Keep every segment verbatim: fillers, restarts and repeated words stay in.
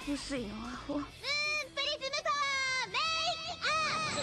不行啊，我。 嗯，菲利斯麦克，美啊，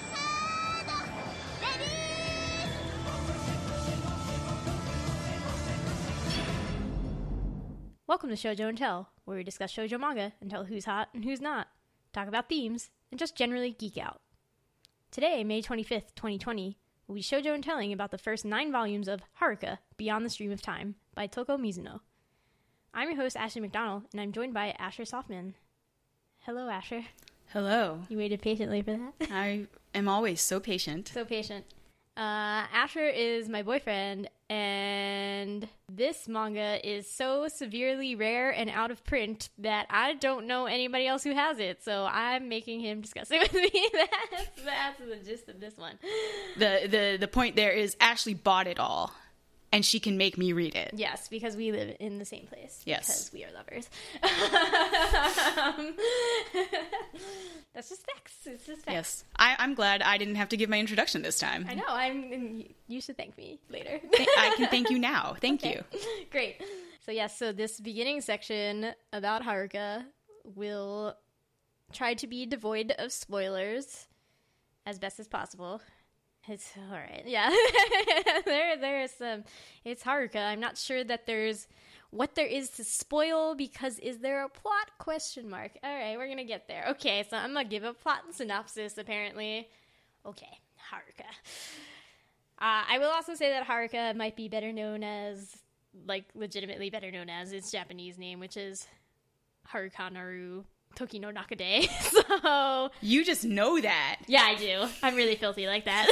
Welcome to Shoujo and Tell, where we discuss shoujo manga and tell who's hot and who's not, talk about themes, and just generally geek out. Today, May twenty-fifth, twenty twenty, we'll be shoujo and telling about the first nine volumes of Haruka, Beyond the Stream of Time, by Toko Mizuno. I'm your host, Ashley McDonald, and I'm joined by Asher Softman. Hello, Asher. Hello. You waited patiently for that? I am always so patient. So patient. Uh, Asher is my boyfriend, and this manga is so severely rare and out of print that I don't know anybody else who has it, so I'm making him discuss it with me. that's, that's the gist of this one. The, the, the point there is Ashley bought it all, and she can make me read it. Yes, because we live in the same place. Yes. Because we are lovers. um, that's just facts. It's just facts. Yes. I, I'm glad I didn't have to give my introduction this time. I know. I'm. You should thank me later. I can thank you now. Thank Okay. you. Great. So yes, so this beginning section about Haruka will try to be devoid of spoilers as best as possible. It's all right. Yeah. there there's some it's Haruka. I'm not sure that there's what there is to spoil, because is there a plot question mark? All right, we're going to get there. Okay, so I'm going to give a plot synopsis apparently. Okay, Haruka. Uh, I will also say that Haruka might be better known as, like, legitimately better known as its Japanese name, which is Harukanaru Toki no Nakade. So You just know that. yeah, I do. I'm really filthy like that.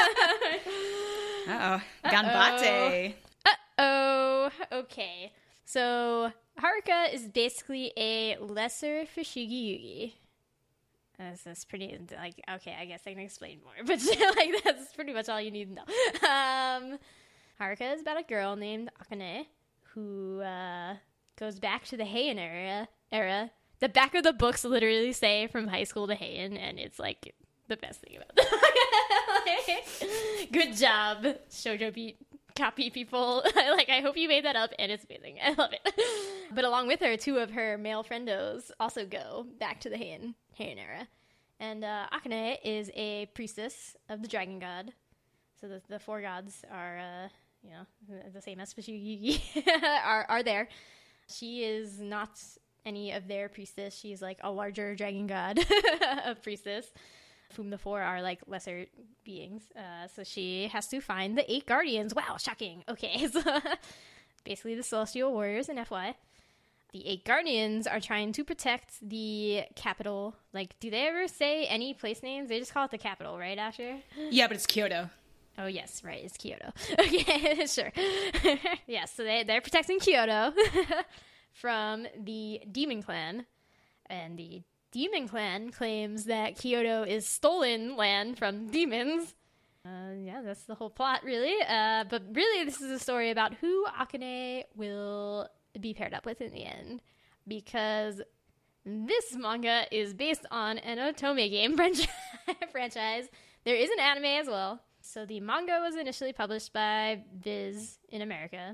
Uh-oh. Ganbate. Uh-oh. Okay. So Haruka is basically a lesser Fushigi Yugi. This is pretty, like, okay, I guess I can explain more, but like that's pretty much all you need to know. Um, Haruka is about a girl named Akane who uh, goes back to the Heian era. Era. The back of the books literally say from high school to Heian, and it's like the best thing about it. Good job, Shoujo Beat copy people. Like, I hope you made that up, and it's amazing. I love it. But along with her, two of her male friendos also go back to the Heian, Heian era. And uh, Akane is a priestess of the dragon god. So the, the four gods are, uh, you know, the same as Fushigi are, are there. She is not any of their priestess. She's like a larger dragon god of priestess, whom the four are like lesser beings. Uh, so she has to find the eight guardians. Wow, shocking. Okay, so basically the celestial warriors in F Y. The eight guardians are trying to protect the capital. Like, do they ever say any place names? They just call it the capital, right, Asher? Yeah, but it's Kyoto. Oh, yes, right, it's Kyoto. Okay, sure. Yes, so they, they're protecting Kyoto from the Demon Clan. And the Demon Clan claims that Kyoto is stolen land from demons. Uh, yeah, that's the whole plot, really. Uh, but really, this is a story about who Akane will be paired up with in the end. Because this manga is based on an Otome game franchise. There is an anime as well. So the manga was initially published by Viz in America.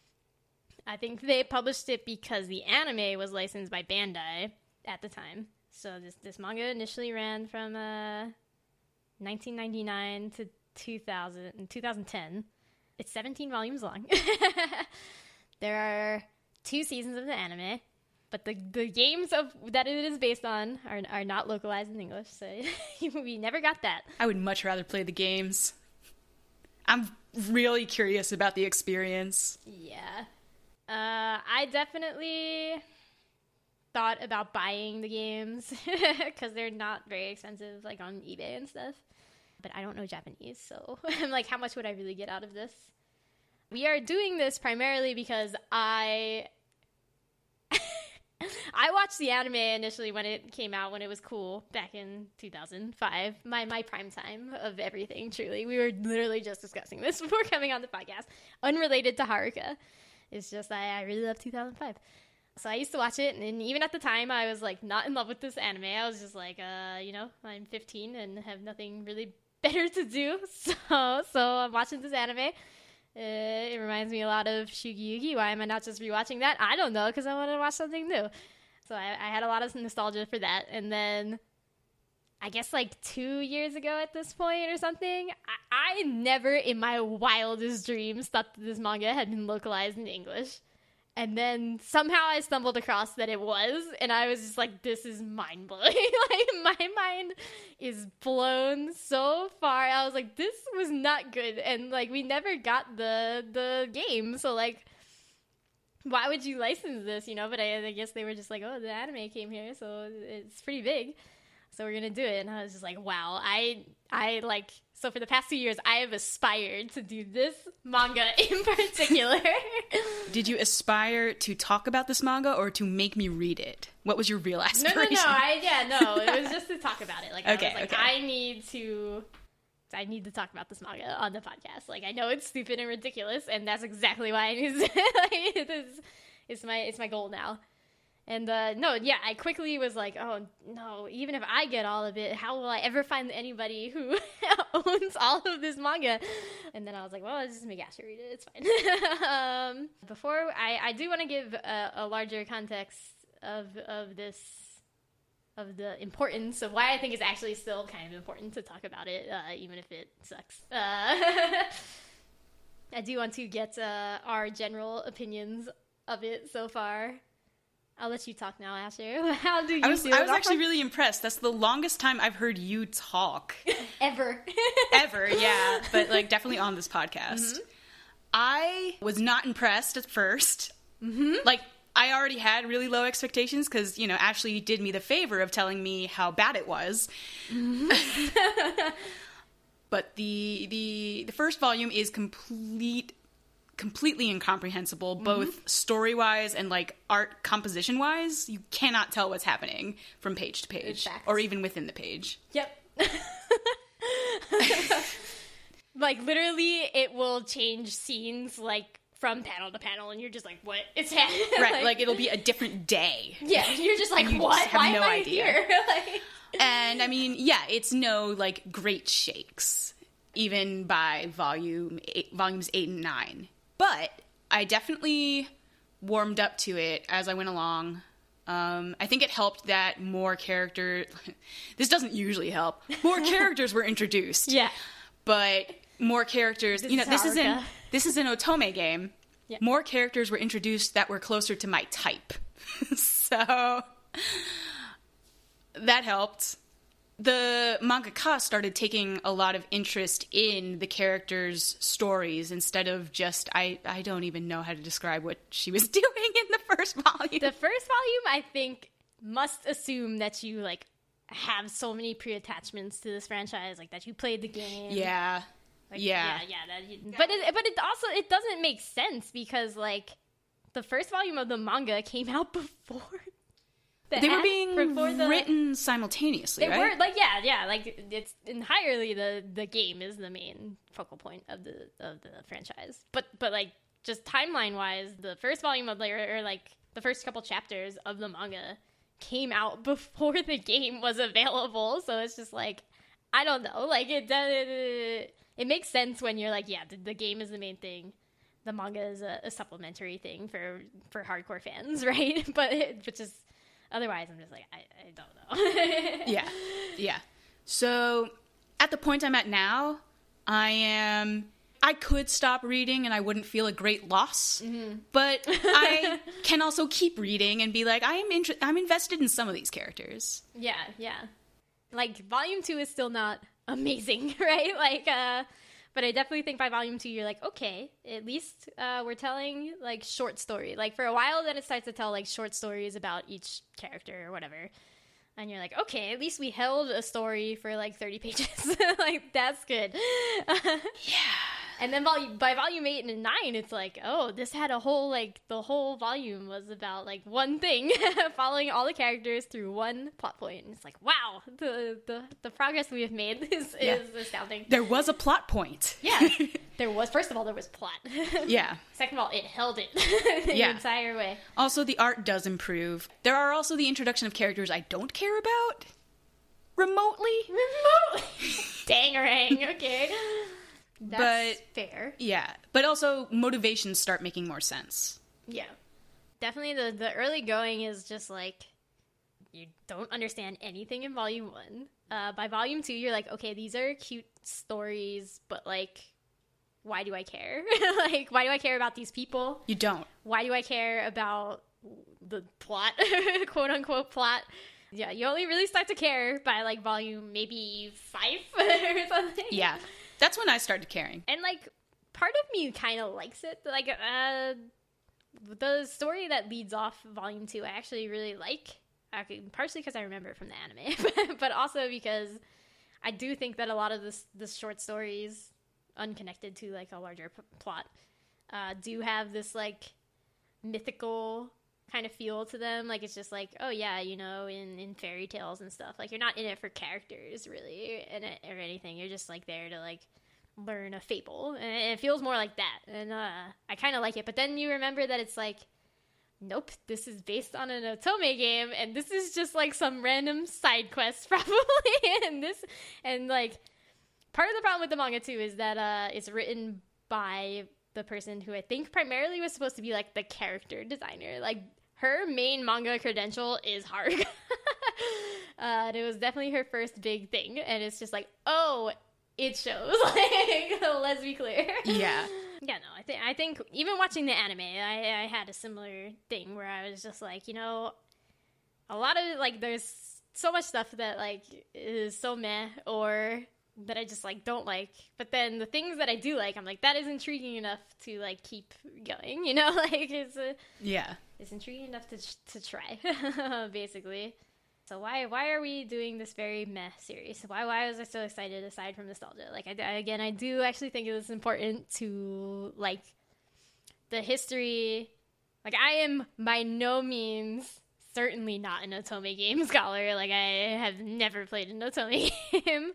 I think they published it because the anime was licensed by Bandai at the time. So this this manga initially ran from uh, nineteen ninety-nine to two thousand, twenty ten. It's seventeen volumes long. There are two seasons of the anime, but the, the games of that it is based on are are not localized in English, so we never got that. I would much rather play the games. I'm really curious about the experience. Yeah. Uh, I definitely thought about buying the games because they're not very expensive, like on eBay and stuff. But I don't know Japanese, so I'm like, how much would I really get out of this? We are doing this primarily because I I watched the anime initially when it came out, when it was cool back in two thousand five. My my prime time of everything, truly. We were literally just discussing this before coming on the podcast. Unrelated to Haruka. It's just I, I really love two thousand five. So I used to watch it, and even at the time, I was like not in love with this anime. I was just like, uh, you know, I'm fifteen and have nothing really better to do. So so I'm watching this anime. Uh, it reminds me a lot of Shugi Yugi. Why am I not just rewatching that? I don't know, because I want to watch something new. So So I, I had a lot of nostalgia for that. And then I guess like two years ago at this point or something, I, I never in my wildest dreams thought that this manga had been localized in English. And then somehow I stumbled across that it was, and I was just like, this is mind-blowing. Like, my mind is blown so far. I was like, this was not good. And, like, we never got the the game, so, like, why would you license this, you know? But I, I guess they were just like, oh, the anime came here, so it's pretty big. So we're gonna do it. And I was just like, wow, I, I, like... So for the past two years, I have aspired to do this manga in particular. Did you aspire to talk about this manga or to make me read it? What was your real aspiration? No, no, no. I, yeah, no. It was just to talk about it. Like, okay, I was like, okay. I need to... I need to talk about this manga on the podcast. Like, I know it's stupid and ridiculous, and that's exactly why I need to... Like, it is, it's, my, it's my goal now. And, uh, no, yeah, I quickly was like, oh, no, even if I get all of it, how will I ever find anybody who owns all of this manga? And then I was like, well, I'll just make Asher read it. It's fine. um, before, I, I do want to give a, a larger context of of this, of the importance of why I think it's actually still kind of important to talk about it, uh, even if it sucks. Uh, I do want to get uh, our general opinions of it so far. I'll let you talk now, Asher. How do you I was, feel I was about actually it? really impressed. That's the longest time I've heard you talk. Ever. Ever, yeah. But, like, definitely on this podcast. Mm-hmm. I was not impressed at first. Mm-hmm. Like, I already had really low expectations because, you know, Ashley did me the favor of telling me how bad it was. Mm-hmm. But the, the, the first volume is complete... completely incomprehensible, both mm-hmm. story-wise and, like, art composition-wise. You cannot tell what's happening from page to page, or even within the page. Yep. Like, literally, it will change scenes, like, from panel to panel, and you're just like, what is happening? Right, like, like, it'll be a different day. Yeah, you're just like, you what? just have Why no am I idea. here? Like... And, I mean, yeah, it's no, like, great shakes, even by volume eight, volumes eight and nine. But I definitely warmed up to it as I went along. Um, I think it helped that more characters... This doesn't usually help. More characters were introduced. Yeah. But more characters... This you know, is this is, an, Haruka. this is an Otome game. Yeah. More characters were introduced that were closer to my type. So... that helped. The mangaka started taking a lot of interest in the characters' stories instead of just, I, I don't even know how to describe what she was doing in the first volume. The first volume, I think, must assume that you, like, have so many pre-attachments to this franchise, like, that you played the game. Yeah. Like, yeah. Yeah, yeah. That you, but, it, but it also, it doesn't make sense because, like, the first volume of the manga came out before... The they were act, being the, written simultaneously, they right? were, like, yeah, yeah, like, it's entirely the, the game is the main focal point of the of the franchise. But, but like, just timeline-wise, the first volume of, like, or, or, like, the first couple chapters of the manga came out before the game was available, so it's just, like, I don't know, like, it, it, it makes sense when you're like, yeah, the, the game is the main thing. The manga is a, a supplementary thing for, for hardcore fans, right? But it, but just... Otherwise, I'm just like, I, I don't know. yeah, yeah. So, at the point I'm at now, I am... I could stop reading and I wouldn't feel a great loss, mm-hmm. but I can also keep reading and be like, I am inter- I'm invested in some of these characters. Yeah, yeah. Like, Volume two is still not amazing, right? Like, uh... But I definitely think by volume two, you're like, okay, at least uh, we're telling, like, short story. Like, for a while, then it starts to tell, like, short stories about each character or whatever. And you're like, okay, at least we held a story for, like, thirty pages. Like, that's good. Yeah. And then vol- by volume eight and nine, it's like, oh, this had a whole, like, the whole volume was about, like, one thing, following all the characters through one plot point. And it's like, wow, the the, the progress we have made is, yeah. is astounding. There was a plot point. Yeah. There was, first of all, there was plot. Yeah. Second of all, it held it the yeah. entire way. Also, the art does improve. There are also the introduction of characters I don't care about. Remotely. Remotely. Dangarang, okay. That's but, fair. Yeah. But also, motivations start making more sense. Yeah. Definitely the, the early going is just like, you don't understand anything in volume one. Uh, by volume two, you're like, okay, these are cute stories, but like, why do I care? Like, why do I care about these people? You don't. Why do I care about the plot, quote unquote plot? Yeah, you only really start to care by like volume maybe five or something. Yeah, that's when I started caring. And like, part of me kind of likes it. Like, uh, the story that leads off volume two, I actually really like. Actually, partially because I remember it from the anime, but also because I do think that a lot of this, this short stories, unconnected to like a larger p- plot, uh, do have this like mythical kind of feel to them. Like, it's just like, oh yeah, you know, in, in fairy tales and stuff, like, you're not in it for characters really in it or anything. You're just like there to like learn a fable, and it feels more like that. And uh, I kind of like it. But then you remember that it's like, nope, this is based on an Otome game, and this is just like some random side quest probably. and this, and like, part of the problem with the manga too is that uh, it's written by the person who I think primarily was supposed to be like the character designer. Like, her main manga credential is Haruka. uh, and it was definitely her first big thing, and it's just like, oh, it shows. Like, let's be clear. Yeah. Yeah, no, I think I think even watching the anime, I, I had a similar thing where I was just like, you know, a lot of, like, there's so much stuff that, like, is so meh, or that I just, like, don't like. But then the things that I do like, I'm like, that is intriguing enough to, like, keep going, you know? Like, it's, uh, yeah. it's intriguing enough to to try, basically. So why why are we doing this very meh series? Why why was I so excited aside from nostalgia? Like, I, I, again, I do actually think it was important to, like, the history. Like, I am by no means certainly not an Otome game scholar. Like, I have never played an Otome game.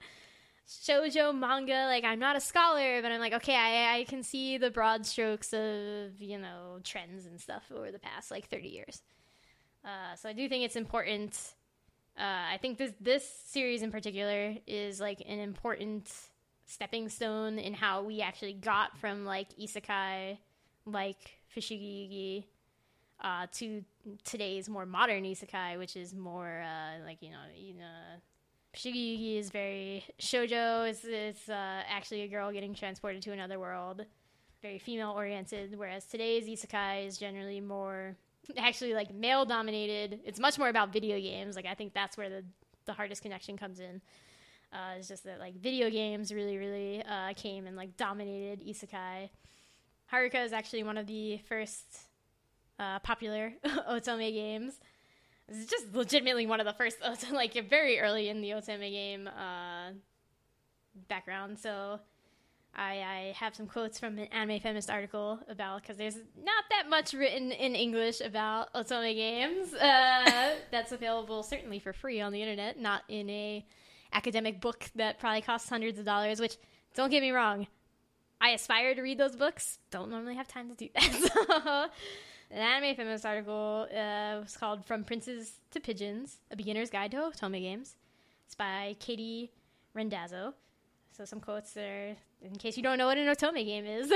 Shoujo manga, like, I'm not a scholar, but I'm like, okay, I, I can see the broad strokes of, you know, trends and stuff over the past, like, thirty years. Uh, so I do think it's important. Uh, I think this this series in particular is like an important stepping stone in how we actually got from like isekai, like Fushigi, uh, to today's more modern isekai, which is more uh, like, you know, you know, Fushigi is very shoujo. It's it's uh, actually a girl getting transported to another world, very female oriented. Whereas today's isekai is generally more, actually, like, male dominated. It's much more about video games. Like, I think that's where the the hardest connection comes in. Uh, it's just that, like, video games really, really uh, came and, like, dominated isekai. Haruka is actually one of the first uh, popular Otome games. It's just legitimately one of the first, like, very early in the Otome game uh, background. So I, I have some quotes from an Anime Feminist article about, because there's not that much written in English about Otome games. Uh, that's available certainly for free on the internet, not in a academic book that probably costs hundreds of dollars, which, don't get me wrong, I aspire to read those books. Don't normally have time to do that. So, an Anime Feminist article uh, was called From Princes to Pigeons, A Beginner's Guide to Otome Games. It's by Katie Rendazzo. So some quotes there, in case you don't know what an Otome game is.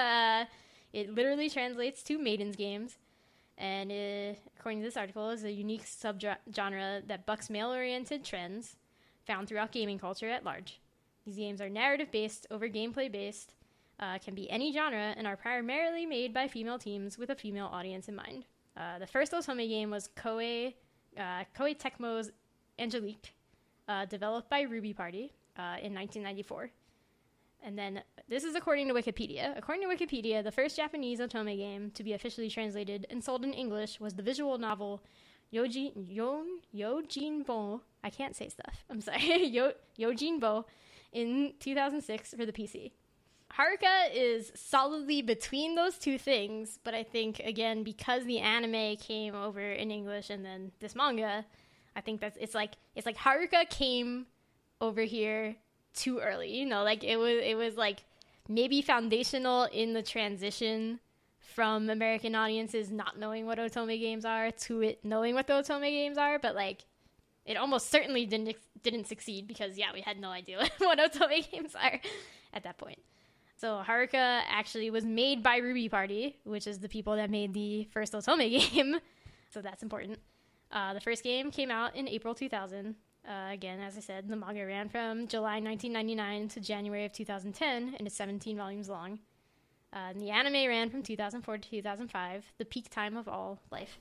It literally translates to maidens games. And it, according to this article, is a unique subgenre that bucks male-oriented trends found throughout gaming culture at large. These games are narrative-based over gameplay-based, uh, can be any genre, and are primarily made by female teams with a female audience in mind. Uh, the first Otome game was Koei, uh, Koei Tecmo's Angelique, uh, developed by Ruby Party. Uh, in nineteen ninety-four. And then, this is according to Wikipedia. According to Wikipedia, the first Japanese Otome game to be officially translated and sold in English was the visual novel Yoji, Yon, Yojinbo. I can't say stuff. I'm sorry. Yo, Yojinbo in two thousand six for the P C. Haruka is solidly between those two things, but I think, again, because the anime came over in English and then this manga, I think that's, it's like, it's like Haruka came over here too early, you know, like it was it was like maybe foundational in the transition from American audiences not knowing what Otome games are to it knowing what the Otome games are, but like it almost certainly didn't didn't succeed because yeah, we had no idea what Otome games are at that point. So Haruka actually was made by Ruby Party, which is the people that made the first Otome game, so that's important. Uh, the first game came out in April two thousand. Uh, again, as I said, the manga ran from July nineteen ninety-nine to January of two thousand ten, and it's seventeen volumes long. Uh, and the anime ran from two thousand four to two thousand five, the peak time of all life.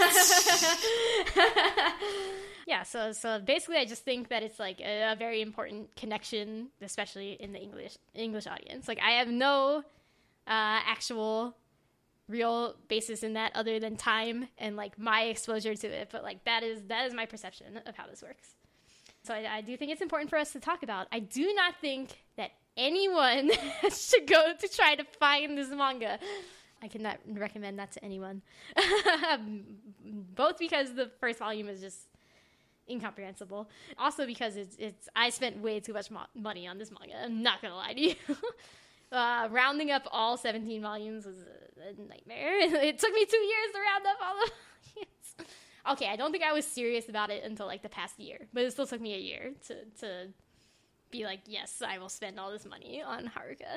Yeah, so so basically I just think that it's like a, a very important connection, especially in the English English audience. Like, I have no uh, actual real basis in that other than time and like my exposure to it, but like that is that is my perception of how this works. So I, I do think it's important for us to talk about. I do not think that anyone should go to try to find this manga. I cannot recommend that to anyone. Both because the first volume is just incomprehensible. Also because it's it's I spent way too much mo- money on this manga. I'm not gonna lie to you. uh, rounding up all seventeen volumes was a, a nightmare. It took me two years to round up all the volumes. Okay, I don't think I was serious about it until like the past year, but it still took me a year to to be like, yes, I will spend all this money on Haruka.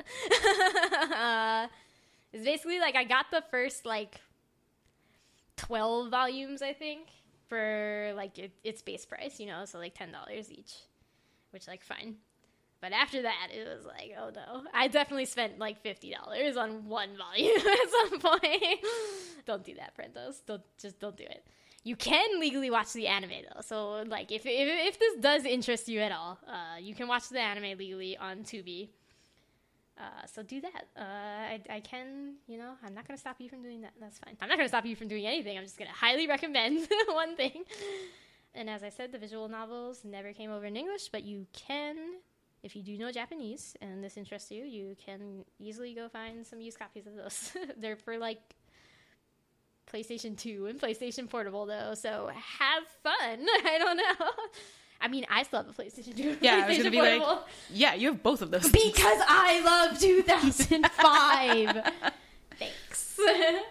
uh, it's basically like I got the first like twelve volumes, I think, for like it, its base price, you know, so like ten dollars each, which like fine. But after that, it was like, oh no, I definitely spent like fifty dollars on one volume at some point. Don't do that, Prentos. Don't just don't do it. You can legally watch the anime though, so like if if, if this does interest you at all, uh, you can watch the anime legally on Tubi. Uh, so do that. Uh, I, I can, you know, I'm not going to stop you from doing that. That's fine. I'm not going to stop you from doing anything. I'm just going to highly recommend one thing. And as I said, the visual novels never came over in English, but you can, if you do know Japanese and this interests you, you can easily go find some used copies of those. They're for like PlayStation two and PlayStation Portable though, so have fun. I don't know. I mean, I still have a PlayStation two. Yeah, PlayStation I was gonna be Portable. like, yeah, you have both of those. Because I love two thousand five. Thanks.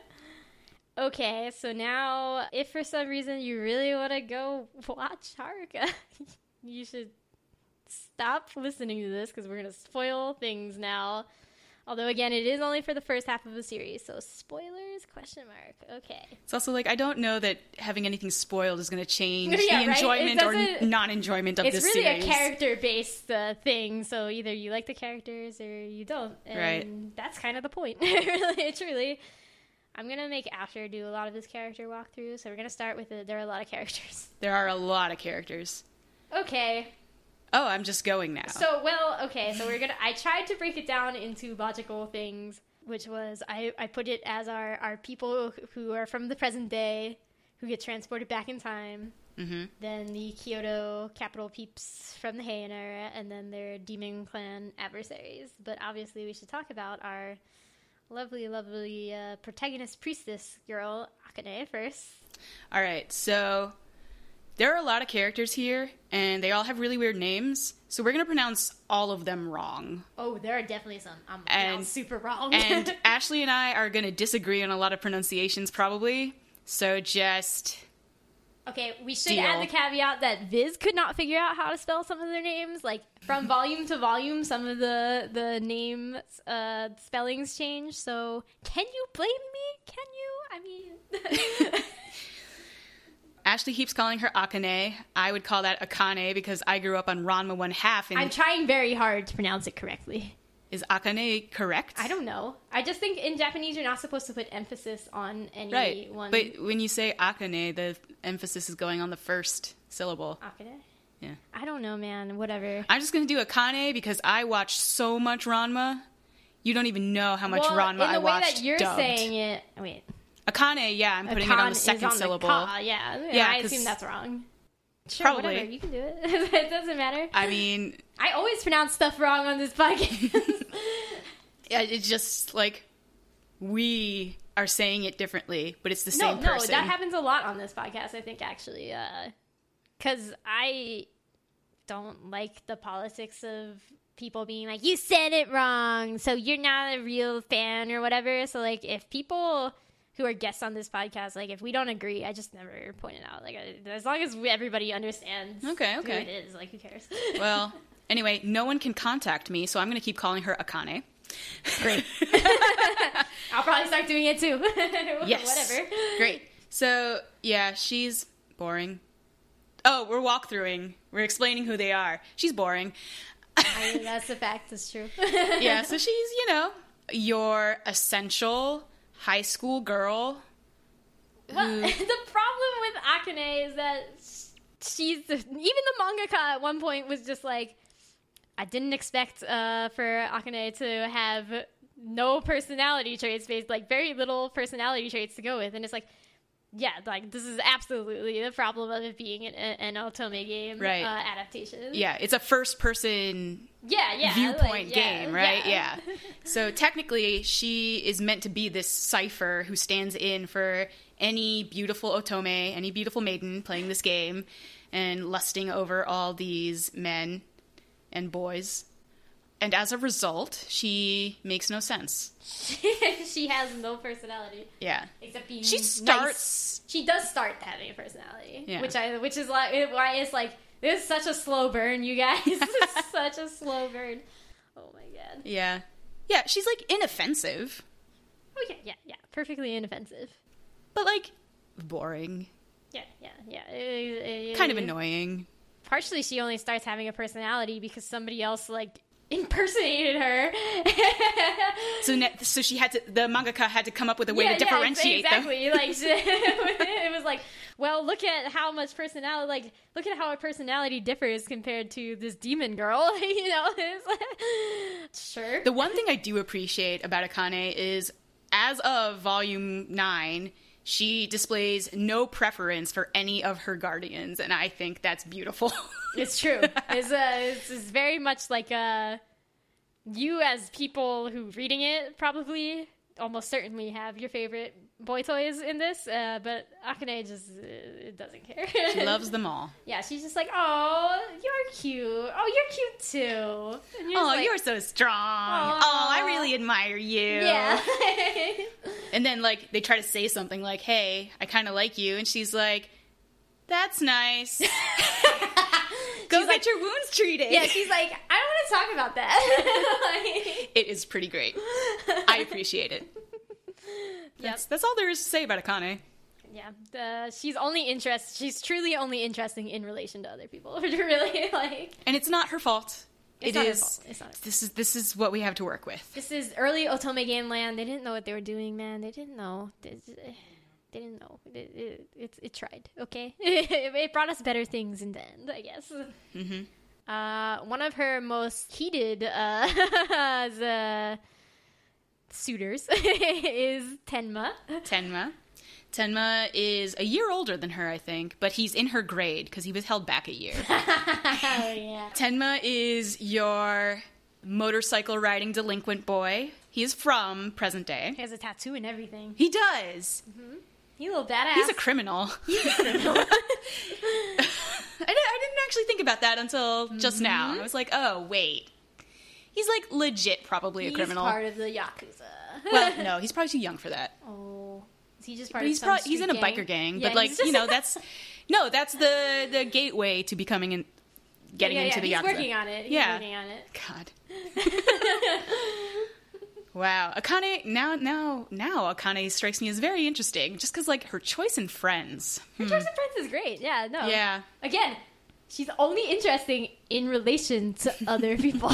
Okay, so now, if for some reason you really want to go watch Haruka, you should stop listening to this because we're going to spoil things now. Although, again, it is only for the first half of the series, so spoilers, question mark. Okay. It's also like, I don't know that having anything spoiled is going to change Yeah, the right? enjoyment or It n- non-enjoyment of It's this really series. a character-based uh, thing, so either you like the characters or you don't. And Right. that's kind of the point, really, truly. I'm going to make After do a lot of this character walkthrough, so we're going to start with the, there are a lot of characters. There are a lot of characters. Okay. Oh, I'm just going now. So, well, okay, so we're gonna, I tried to break it down into logical things, which was, I, I put it as our, our people who are from the present day, who get transported back in time, mm-hmm. then the Kyoto capital peeps from the Heian era, and then their Demon Clan adversaries. But obviously we should talk about our lovely, lovely uh, protagonist priestess girl, Akane, first. All right, so there are a lot of characters here, and they all have really weird names, so we're going to pronounce all of them wrong. Oh, there are definitely some. I'm And- super wrong. And Ashley and I are going to disagree on a lot of pronunciations, probably, so just... Okay, we should Deal. add the caveat that Viz could not figure out how to spell some of their names. Like, from volume to volume, some of the, the name uh, spellings change. So, can you blame me? Can you? I mean... Ashley keeps calling her Akane. I would call that Akane because I grew up on Ranma one half. And I'm trying very hard to pronounce it correctly. is Akane correct? I don't know. I just think in Japanese you're not supposed to put emphasis on any Right, one. but when you say Akane, the emphasis is going on the first syllable. Akane? Yeah. I don't know, man. Whatever. I'm just going to do Akane because I watched so much Ranma. You don't even know how much well, Ranma in the I way watched that you're dubbed. saying it. Wait. Akane, yeah, I'm putting it on Akan the is second on the syllable. ka, yeah. Yeah, I 'cause- assume that's wrong. Sure, Probably. whatever. You can do it. It doesn't matter. I mean, I always pronounce stuff wrong on this podcast. yeah, it's just like we are saying it differently, but it's the no, same no, person. that happens a lot on this podcast, I think, actually. Because I don't like the politics of people being like, you said it wrong, so you're not a real fan or whatever. So, like, if people who are guests on this podcast, like, if we don't agree, I just never point it out. Like, I, as long as we, everybody understands Okay, okay. who it is, like, who cares? Well, anyway, no one can contact me, so I'm going to keep calling her Akane. Great. I'll probably start doing it too. Yes. Whatever. Great. So, yeah, she's Boring. Oh, we're walkthroughing. We're explaining who they are. She's boring. I mean, that's a fact. That's true. Yeah, so she's, you know, your essential high school girl. Well, who- the problem with Akane is that she's even the mangaka at one point was just like, I didn't expect uh, for Akane to have no personality traits, based like very little personality traits to go with, and it's like, yeah, like this is absolutely the problem of it being an, an Otome game Right. uh, adaptation. Yeah, it's a first person yeah, yeah, viewpoint like, yeah, game, right? Yeah. Yeah. So technically, she is meant to be this cipher who stands in for any beautiful Otome, any beautiful maiden playing this game and lusting over all these men and boys. And as a result, she makes no sense. She has no personality. Yeah. Except being She nice. starts... She does start having a personality, Yeah. which I, which is like why it's like this is such a slow burn, you guys. This is such a slow burn. Oh my god. Yeah. Yeah, she's, like, inoffensive, Oh yeah, yeah, yeah. Perfectly inoffensive. but, like, boring. Yeah, yeah, yeah. Uh, uh, Kind of annoying. Partially, she only starts having a personality because somebody else like impersonated her. So, ne- so she had to. The mangaka had to come up with a way yeah, to differentiate yeah, them. exactly. Like she, it was like, well, look at how much personality. Like, look at how a personality differs compared to this demon girl. You know, it's like, sure. The one thing I do appreciate about Akane is, as of Volume Nine, she displays no preference for any of her guardians, and I think that's beautiful. It's true. It's, uh, it's, it's very much like uh, you as people who reading it probably almost certainly have your favorite boy toys in this, uh, but Akane just uh, doesn't care. She loves them all. Yeah, she's just like, oh, you're cute. Oh, you're cute too. And you're Oh, just like, you're so strong. Aw. Oh, I really admire you. yeah. And then, like, they try to say something like, hey, I kind of like you. And she's like, that's nice. Go She's get like- your wounds treated. Yeah, she's like, I don't want to talk about that. Like, It is pretty great. I appreciate it. That's, that's all there is to say about Akane. yeah, uh, she's only interest. She's truly only interesting in relation to other people. Really, like, And it's not her fault. It's It not her is- fault. It's not her fault. This is this is what we have to work with. This is early Otome Game Land. They didn't know what they were doing, man. They didn't know. They, they didn't know. It, it, it, it tried, okay? It brought us better things in the end, I guess. Mm-hmm. Uh, one of her most heated uh, the suitors is Tenma. Tenma. Tenma is a year older than her, I think, but he's in her grade because he was held back a year. Oh, yeah. Tenma is your motorcycle riding delinquent boy. He is from present day. He has a tattoo and everything. He does. He's a little badass. He's a criminal. He's a criminal. I, di- I didn't actually think about that until just now. I was like, oh, wait. He's like legit probably a He's criminal. part of the Yakuza. Well, no, he's probably too young for that. Oh. Is he just part But of he's some pro- he's in a street biker gang, Yeah, but like he's you just- know, that's no, that's the the gateway to becoming in, getting yeah, into yeah, the he's Yakuza. working on it. He's Yeah. working on it. God. Wow, Akane now now now Akane strikes me as very interesting, just because like her choice in friends. Her Hmm. choice of friends is great. Yeah, no. Yeah. Again, she's only interesting in relation to other people.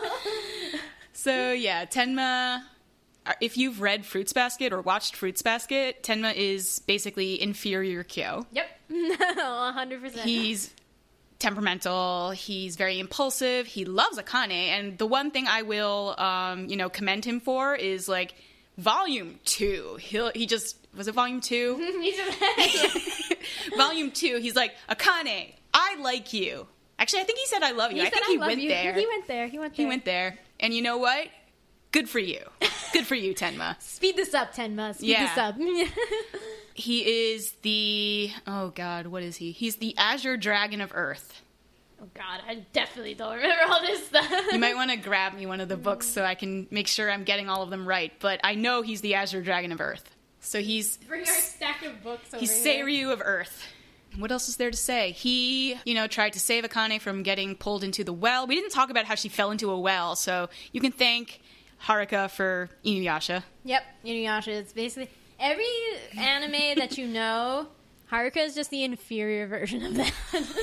So yeah, Tenma. uh, If you've read Fruits Basket or watched Fruits Basket, Tenma is basically inferior Kyo. Yep. one hundred percent. He's temperamental. He's very impulsive. He loves Akane, and the one thing I will, um, you know, commend him for is like volume two. He'll he just was it volume two? He's just- Volume two. He's like, Akane, I like you. Actually, I think he said I love you. He I think said, he "I love went you." there. He went there. He went there. He went there, and you know what? Good for you. Good for you, Tenma. Speed this up, Tenma. Speed Yeah. this up. He is the oh god, what is he? He's the Azure Dragon of Earth. Oh God, I definitely don't remember all this stuff. You might want to grab me one of the books so I can make sure I'm getting all of them right. But I know he's the Azure Dragon of Earth. So he's Bring our stack of books over he's here. Seiryu of Earth. What else is there to say? He, you know, tried to save Akane from getting pulled into the well. We didn't talk about how she fell into a well, so you can thank Haruka for Inuyasha. Yep, Inuyasha. It's basically every anime that you know Haruka is just the inferior version of that.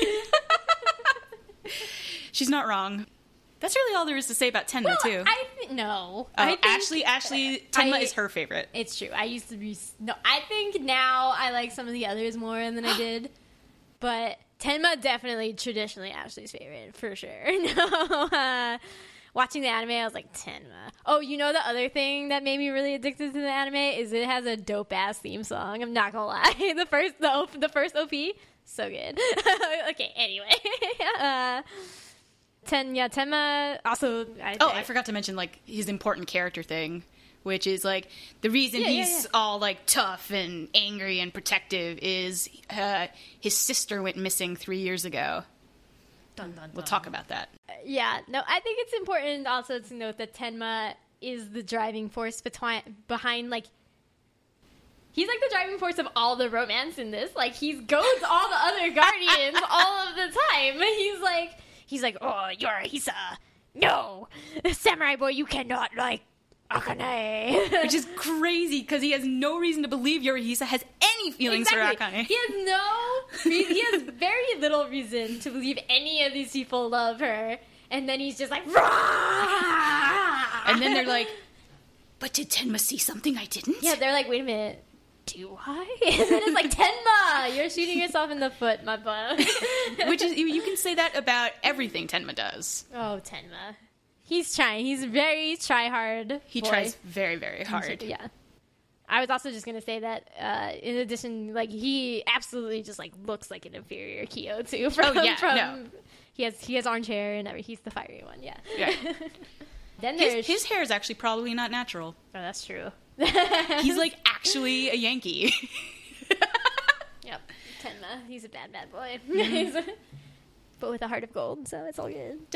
She's not wrong. That's really all there is to say about Tenma, Well, too. I th- no. Oh, I think, Ashley, Ashley, Tenma I- is her favorite. It's true. I used to be no. I think now I like some of the others more than I did, but Tenma definitely traditionally Ashley's favorite for sure. No, uh, watching the anime, I was like Tenma. Oh, you know the other thing that made me really addicted to the anime is it has a dope ass theme song. I'm not gonna lie. the first the op- the first O P, so good. Okay, anyway. uh, Ten, yeah, Tenma also. I, Oh, I forgot to mention, like, his important character thing, which is, like, the reason Yeah, yeah, he's yeah. all, like, tough and angry and protective is uh, his sister went missing three years ago. Dun, dun, We'll dun. talk about that. Yeah, no, I think it's important also to note that Tenma is the driving force betwi- behind, like, he's like the driving force of all the romance in this. Like, he goads all the other guardians all of the time. He's like, he's like, oh, you're Hisa. No, samurai boy, you cannot like Akane. Which is crazy, because he has no reason to believe Yorihisa has any feelings Exactly. for Akane. He has no, re- he has very little reason to believe any of these people love her. And then he's just like, Rah! And then they're like, but did Tenma see something I didn't? Yeah, they're like, wait a minute, do I? And then it's like, Tenma, you're shooting yourself in the foot, my butt. Which is, you you can say that about everything Tenma does. Oh, Tenma. He's trying. He's very try hard. He boy. tries very, very hard. Yeah. I was also just gonna say that, uh, in addition, like he absolutely just like looks like an inferior Kyo too. From, Oh, yeah, from, no. He has he has orange hair and every, he's the fiery one. Yeah. Yeah. Then there's His, his hair is actually probably not natural. oh, that's true. He's like actually a Yankee. Yep, Tenma. He's a bad, bad boy. Mm-hmm. He's a- but with a heart of gold, so it's all good.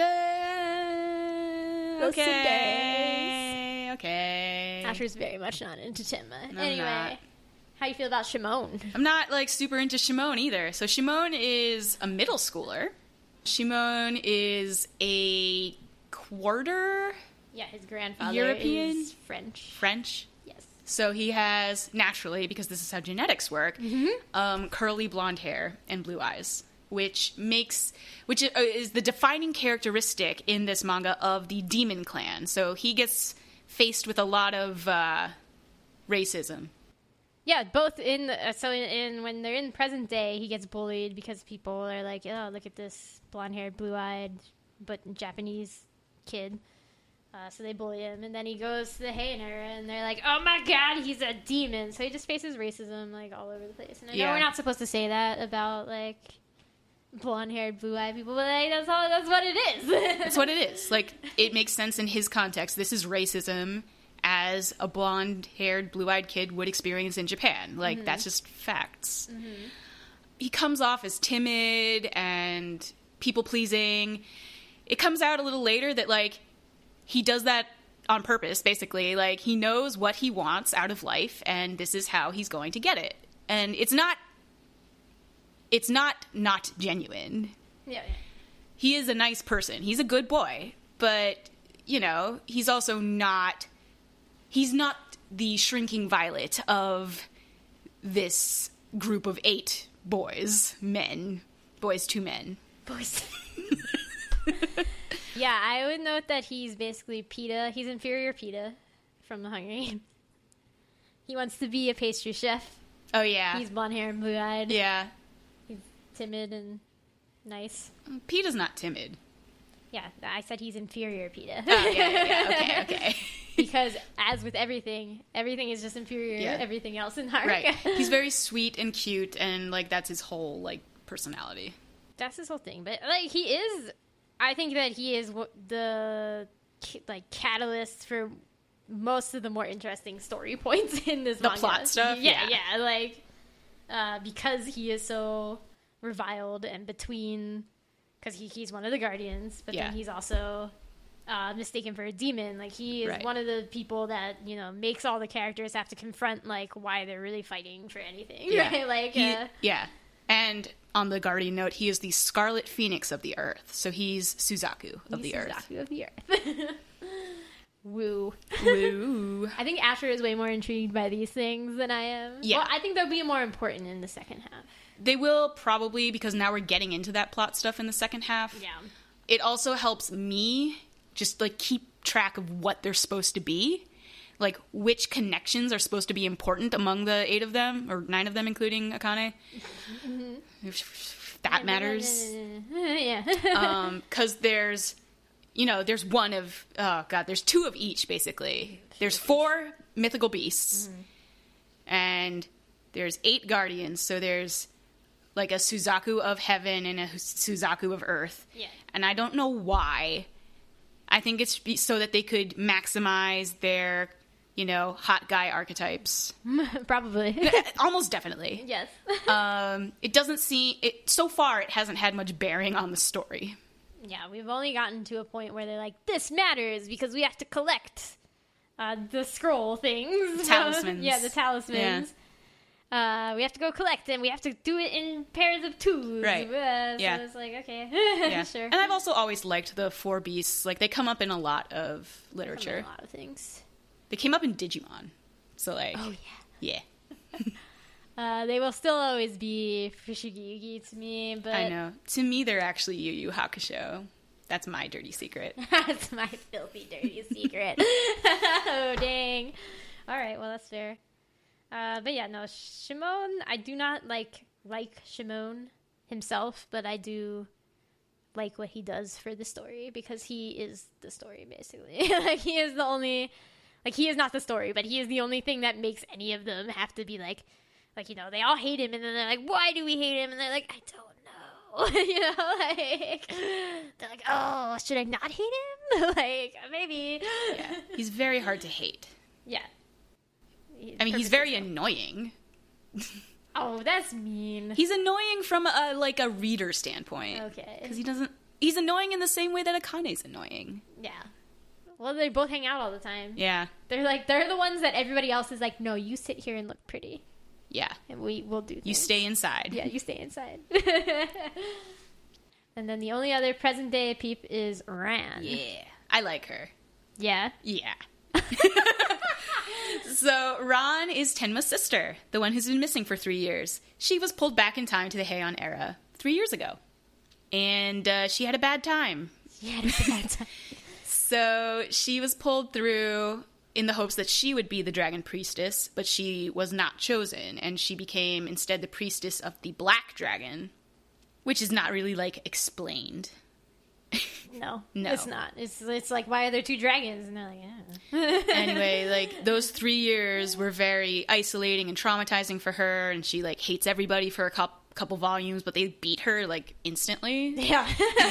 Duh, Listen, okay. Okay. Asher's very much not into Tenma. I'm Anyway, not. how you feel about Shimon? I'm not like super into Shimon either. So Shimon is a middle schooler. Shimon is a quarter Yeah, his grandfather European? is French. French. Yes. So he has, naturally, because this is how genetics work, um, curly blonde hair and blue eyes, which makes, which i- is the defining characteristic in this manga of the Demon Clan. So he gets faced with a lot of uh, racism. Yeah, both in the, uh, so in, in when they're in present day, he gets bullied because people are like, "Oh, look at this blonde-haired, blue-eyed, but Japanese kid." Uh, so they bully him, and then he goes to the Heiner, and they're like, "Oh my God, he's a demon!" So he just faces racism like all over the place. And I know Yeah. we're not supposed to say that about like blonde-haired, blue-eyed people, but like, that's all. That's what it is. That's what it is. Like, it makes sense in his context. This is racism as a blonde-haired, blue-eyed kid would experience in Japan. Like, that's just facts. He comes off as timid and people-pleasing. It comes out a little later that, like, he does that on purpose, basically. Like, he knows what he wants out of life, and this is how he's going to get it. And it's not... It's not not genuine. yeah, He is a nice person. He's a good boy. But, you know, he's also not... He's not the shrinking violet of this group of eight boys, men, boys to men. boys. Yeah, I would note that he's basically PETA. He's inferior PETA from the Hunger Games. He wants to be a pastry chef. Oh, yeah. He's blonde hair and blue eyed. Yeah. He's timid and nice. Peeta's not timid. Yeah, I said he's inferior PETA. Oh, yeah, yeah, yeah. Okay, okay. Because as with everything, everything is just inferior Yeah. to everything else in Haruka. Right. He's very sweet and cute, and, like, that's his whole, like, personality. That's his whole thing. But like he is, I think that he is wh- the ca- like catalyst for most of the more interesting story points in this The manga. plot stuff? Yeah, Yeah. yeah. Like uh, because he is so reviled and between, because he, he's one of the guardians, but Yeah. then he's also uh, mistaken for a demon. Like he is Right. one of the people that you know makes all the characters have to confront like why they're really fighting for anything. Yeah. Right? Like He- uh, yeah. And on the Guardian note, he is the Scarlet Phoenix of the Earth. So he's Suzaku of he's the Earth. Suzaku of the Earth. Woo. Woo. I think Asher is way more intrigued by these things than I am. Yeah. Well, I think they'll be more important in the second half. They will probably, because now we're getting into that plot stuff in the second half. Yeah. It also helps me just, like, keep track of what they're supposed to be. Like, which connections are supposed to be important among the eight of them, or nine of them, including Akane. Mm-hmm. If that matters. Yeah. um, because there's, you know, there's one of, oh god, there's two of each, basically. There's four mythical beasts, mm-hmm. and there's eight guardians, so there's, like, a Suzaku of heaven and a Suzaku of earth. Yeah. And I don't know why. I think it's so that they could maximize their, you know, hot guy archetypes. Probably. Almost definitely. Yes. um, it doesn't seem... It, so far, it hasn't had much bearing on the story. Yeah, we've only gotten to a point where they're like, this matters because we have to collect uh, the scroll things. The talismans. Yeah, the talismans. Yeah. Uh, we have to go collect them. We have to do it in pairs of twos. Right. Uh, so yeah. it's like, okay. Yeah. Sure. And I've also always liked the four beasts. Like, they come up in a lot of literature. A lot of things. They came up in Digimon. So, like... Oh, yeah. Yeah. uh, they will still always be Fushigi Yugi to me, but... I know. To me, they're actually Yu Yu Hakusho. That's my dirty secret. That's my filthy, dirty secret. Oh, dang. All right, well, that's fair. Uh, but yeah, no, Shimon, I do not like like Shimon himself, but I do like what he does for the story because he is the story, basically. Like, he is the only, like, he is not the story, but he is the only thing that makes any of them have to be like, like, you know, they all hate him, and then they're like, why do we hate him? And they're like, I don't know. You know, like, they're like, oh, should I not hate him? Like, maybe. Yeah, he's very hard to hate. Yeah. I mean, he's very annoying. Oh, that's mean. He's annoying from a, like, a reader standpoint. Okay. Because he doesn't... He's annoying in the same way that Akane's annoying. Yeah. Well, they both hang out all the time. Yeah. They're like, they're the ones that everybody else is like, no, you sit here and look pretty. Yeah. And we will do things. You stay inside. Yeah, you stay inside. And then the only other present day peep is Ran. Yeah. I like her. Yeah? Yeah. So, Ran is Tenma's sister, the one who's been missing for three years. She was pulled back in time to the Heian era three years ago. And uh, she had a bad time. She had a bad time. So, she was pulled through in the hopes that she would be the dragon priestess, but she was not chosen, and she became instead the priestess of the black dragon, which is not really, like, explained. No, no, it's not. It's it's like, why are there two dragons? And they're like, yeah. Anyway, like, those three years were very isolating and traumatizing for her, and she, like, hates everybody for a couple, couple volumes, but they beat her, like, instantly. Yeah.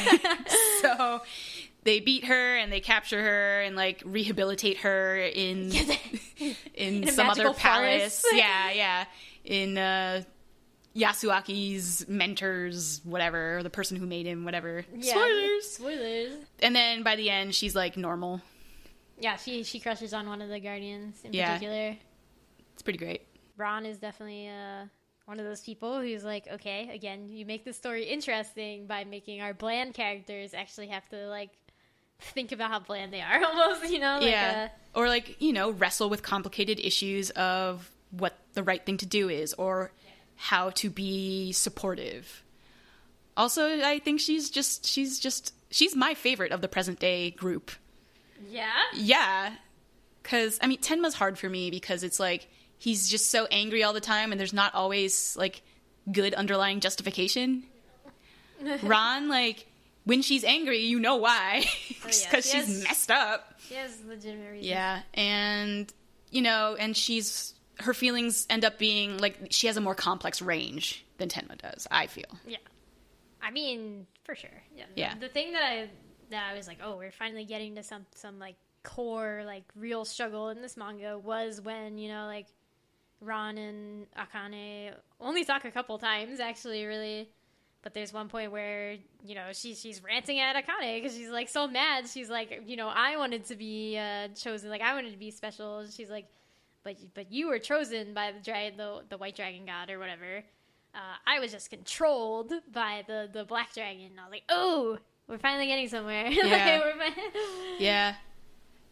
So they beat her and they capture her and, like, rehabilitate her in in, in some other palace. palace. Yeah, yeah. In uh Yasuaki's mentors, whatever, or the person who made him, whatever. Yeah. Spoilers! Spoilers. And then by the end, she's, like, normal. Yeah, she she crushes on one of the guardians in Yeah. particular. It's pretty great. Ron is definitely uh, one of those people who's like, okay, again, you make the story interesting by making our bland characters actually have to, like, think about how bland they are, almost, you know? Like, yeah. Uh, or, like, you know, wrestle with complicated issues of what the right thing to do is, or how to be supportive. Also, I think she's just, she's just, she's my favorite of the present day group. yeah? Yeah. Because, I mean, Tenma's hard for me because it's like, he's just so angry all the time and there's not always, like, good underlying justification. Ron, like, when she's angry, you know why. Because Oh, yeah. she's She has- messed up. She has legitimate reasons. Yeah. And, you know, and she's, her feelings end up being, like, she has a more complex range than Tenma does, I feel. Yeah. I mean, for sure. Yeah. Yeah. The, the thing that I that I was like, oh, we're finally getting to some some like core like real struggle in this manga was when, you know, like Ron and Akane only talk a couple times actually, really. But there's one point where, you know, she, she's ranting at Akane because she's, like, so mad. She's like, you know, I wanted to be uh, chosen. Like, I wanted to be special. And she's like, but but you were chosen by the dragon, the, the white dragon god or whatever. Uh, I was just controlled by the, the black dragon. And I was like, oh, we're finally getting somewhere. Yeah. Like, we're fin- Yeah.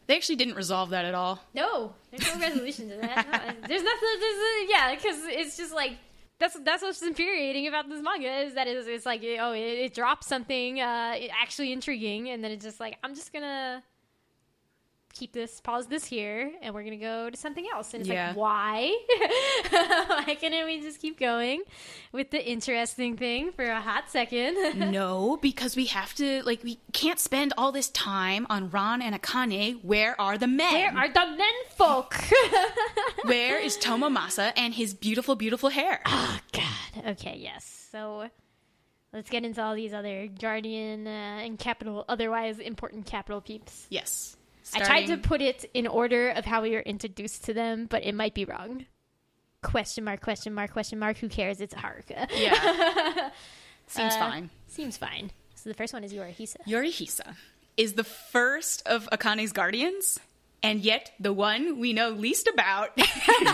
They actually didn't resolve that at all. No, there's no resolution to that. No, there's nothing. There's a, yeah, because it's just like that's that's what's infuriating about this manga is that it's, it's like oh it, it drops something uh, actually intriguing, and then it's just like I'm just gonna keep this pause this here, and we're gonna go to something else. And it's Yeah. like why? Why couldn't we just keep going with the interesting thing for a hot second? No, because we have to, like, we can't spend all this time on Ron and Akane. Where are the men? Where are the men folk? Where is Tomomasa and his beautiful, beautiful hair? Oh, God. Okay, yes. So let's get into all these other Guardian uh, and Capital, otherwise important Capital peeps. Yes. I tried to Starting- put it in order of how we were introduced to them, but it might be wrong. Question mark, question mark, question mark. Who cares? It's Haruka. Yeah. Seems Uh, fine. Seems fine. So the first one is Yorihisa. Yorihisa is the first of Akane's guardians, and yet the one we know least about. We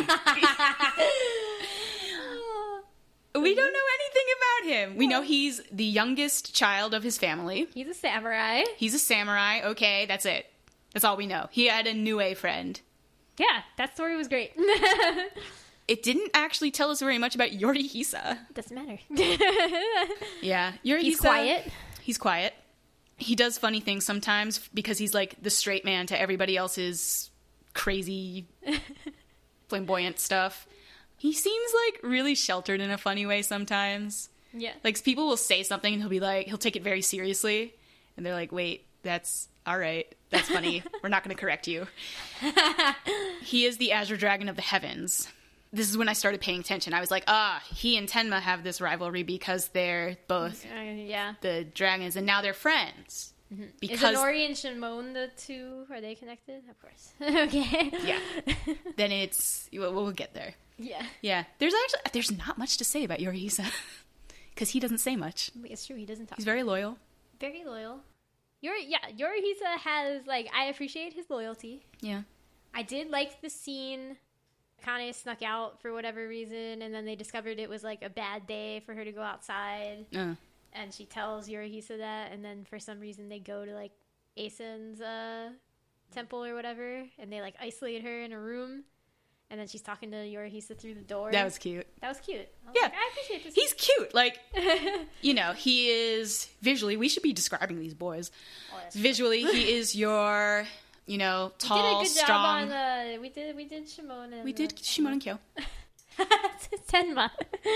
don't know anything about him. We know he's the youngest child of his family. He's a samurai. He's a samurai. Okay, that's it. That's all we know. He had a Nue friend. Yeah, that story was great. It didn't actually tell us very much about Yorihisa. Doesn't matter. Yeah, Yorihisa. He's quiet. He's quiet. He does funny things sometimes because he's like the straight man to everybody else's crazy, flamboyant stuff. He seems like really sheltered in a funny way sometimes. Yeah. Like people will say something and he'll be like, he'll take it very seriously. And they're like, wait, that's all right. That's funny. We're not going to correct you. He is the Azure Dragon of the Heavens. This is when I started paying attention. I was like, ah, he and Tenma have this rivalry because they're both Uh, yeah. the dragons, and now they're friends. Is Because Nori and Shimon the two? Are they connected? Of course. Okay. yeah, then it's we'll, we'll get there. Yeah. Yeah, there's actually there's not much to say about Yorihisa because he doesn't say much. It's true. He doesn't talk. He's very loyal. very loyal. Yuri, yeah, Yorihisa has like I appreciate his loyalty. Yeah, I did like the scene. Akane snuck out for whatever reason, and then they discovered it was like a bad day for her to go outside. uh, And she tells Yorihisa that, and then for some reason they go to like Asen's uh, temple or whatever, and they like isolate her in a room, and then she's talking to Yorihisa through the door. that was cute. that was cute. I was Yeah, like, I appreciate this. He's cute. Like, you know, he is visually. We should be describing these boys. Oh, that's Visually, he is your, you know, we did a tall, good job strong. on. Uh, we did. We did Shimon. And, we did uh, Shimon and Kyo. Tenma.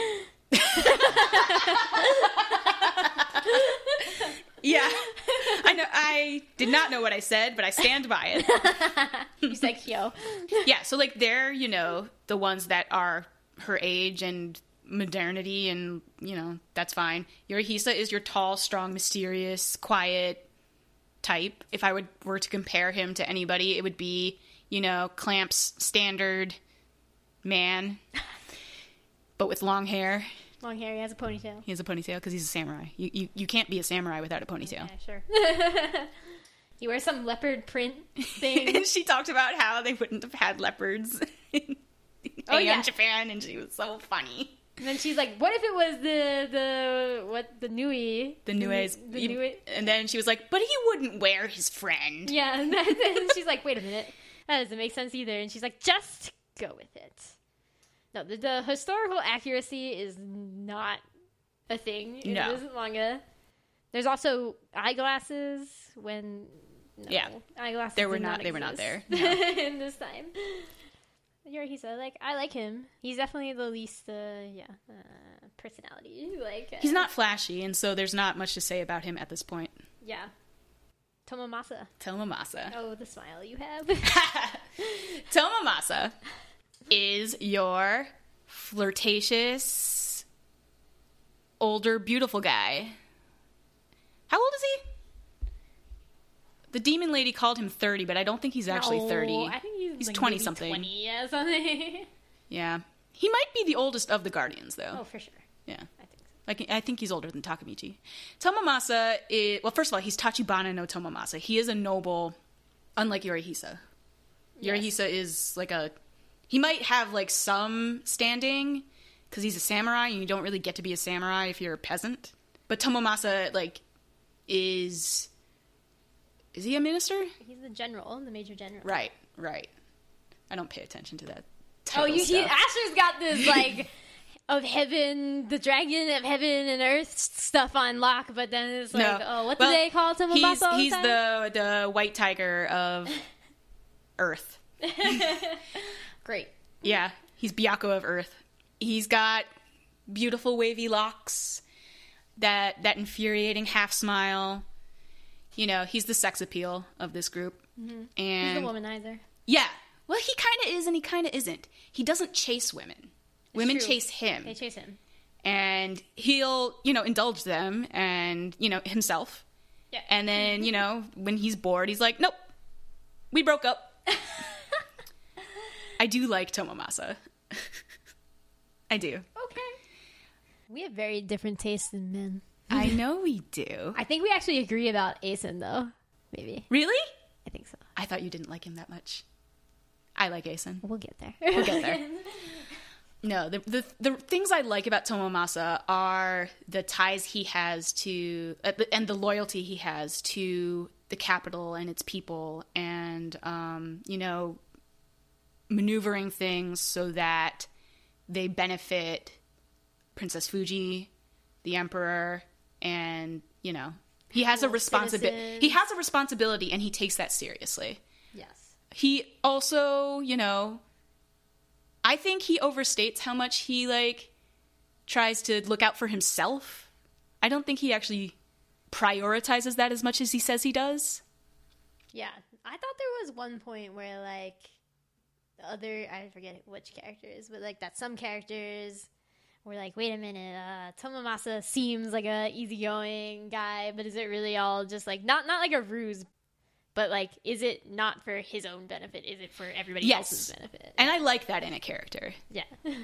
Yeah, I know. I did not know what I said, but I stand by it. You said Kyo. Yeah, so like they're, you know, the ones that are her age and modernity, and you know that's fine. Yorihisa is your tall, strong, mysterious, quiet type. If I would were to compare him to anybody, it would be, you know, Clamp's standard man, but with long hair. Long hair. He has a ponytail. He has a ponytail because he's a samurai. You, you you can't be a samurai without a ponytail. Yeah, sure. He wears some leopard print thing. And she talked about how they wouldn't have had leopards in Oh, yeah. Japan, and she was so funny. And then she's like, "What if it was the the what the Nui? The Nues, the Nui." and then she was like, "But he wouldn't wear his friend." Yeah, and then she's like, "Wait a minute, that doesn't make sense either." And she's like, "Just go with it." No, the, the historical accuracy is not a thing in No. this manga. There's also eyeglasses when no, Yeah. eyeglasses There were did not- they were not exist there. in this time. Yorihisa, like I like him. He's definitely the least, uh, yeah, uh, personality. Like uh, He's not flashy, and so there's not much to say about him at this point. yeah. Tomomasa. Tomomasa. Oh, the smile you have. Tomomasa is your flirtatious, older, beautiful guy. How old is he? The demon lady called him thirty, but I don't think he's actually No, thirty. I think he's, He's like, twenty maybe something. twenty, yeah, something. Yeah. He might be the oldest of the Guardians, though. Oh, for sure. Yeah. I think so. Like, I think he's older than Takamichi. Tomomasa is... Well, first of all, he's Tachibana no Tomomasa. He is a noble, unlike Yorihisa. Yes. Yorihisa is, like, a... He might have, like, some standing, because he's a samurai, and you don't really get to be a samurai if you're a peasant. But Tomomasa, like, is... Is he a minister? He's the general, the major general. Right, right. I don't pay attention to that. Oh, title you he, stuff. Asher's got this, like, of heaven, the dragon of heaven and earth stuff on lock, but then it's like, No. oh, what Well, do they call Tomomasa He's, all the he's time? the, the white tiger of Earth. Great. Yeah, he's Byakko of Earth. He's got beautiful wavy locks, that that infuriating half smile. You know, he's the sex appeal of this group. Mm-hmm. And He's the womanizer. yeah, well, he kind of is and he kind of isn't. He doesn't chase women. Women true. chase him. They chase him. And he'll, you know, indulge them and, you know, himself. Yeah. And then, you know, when he's bored, he's like, nope, we broke up. I do like Tomomasa. I do. Okay. We have very different tastes in men. I know we do. I think we actually agree about Asen, though. Maybe. Really? I think so. I thought you didn't like him that much. I like Asen. We'll get there. We'll get there. No, the, the the things I like about Tomomasa are the ties he has to, uh, and the loyalty he has to the capital and its people, and, um, you know, maneuvering things so that they benefit Princess Fuji, the Emperor, and, you know, he has a Cool responsibility. citizens. He has a responsibility, and he takes that seriously. Yes. He also, you know, I think he overstates how much he, like, tries to look out for himself. I don't think he actually prioritizes that as much as he says he does. Yeah. I thought there was one point where, like, the other, I forget which characters, but, like, that some characters were like, wait a minute, uh, Tomomasa seems like a easygoing guy, but is it really all just, like, not, not like a ruse, but, like, is it not for his own benefit? Is it for everybody Yes. else's benefit? And I like that in a character. Yeah.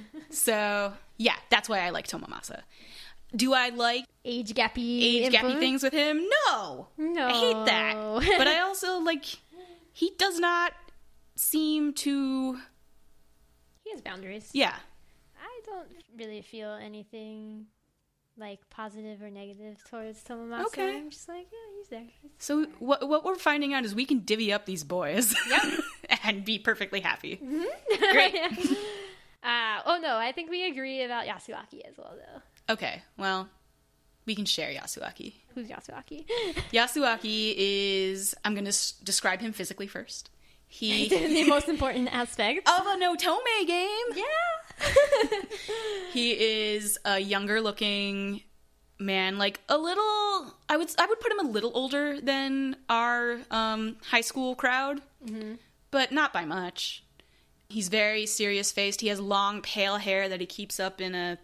So, yeah, that's why I like Tomomasa. Do I like Age gappy. age gappy influence? things with him? No. No. I hate that. But I also, like, he does not seem to... He has boundaries. Yeah. I don't really feel anything like positive or negative towards Tomomasa. Okay. I'm just like, yeah, he's there. So what what we're finding out is we can divvy up these boys. Yep. And be perfectly happy. Great. uh, oh no, I think we agree about Yasuaki as well, though. Okay, well, we can share Yasuaki. Who's Yasuaki? Yasuaki is... I'm going to s- describe him physically first. He... The most important aspect. of an Otome game! Yeah. He is a younger looking man, like a little... I would I would put him a little older than our um, high school crowd, Mm-hmm. but not by much. He's very serious-faced. He has long, pale hair that he keeps up in a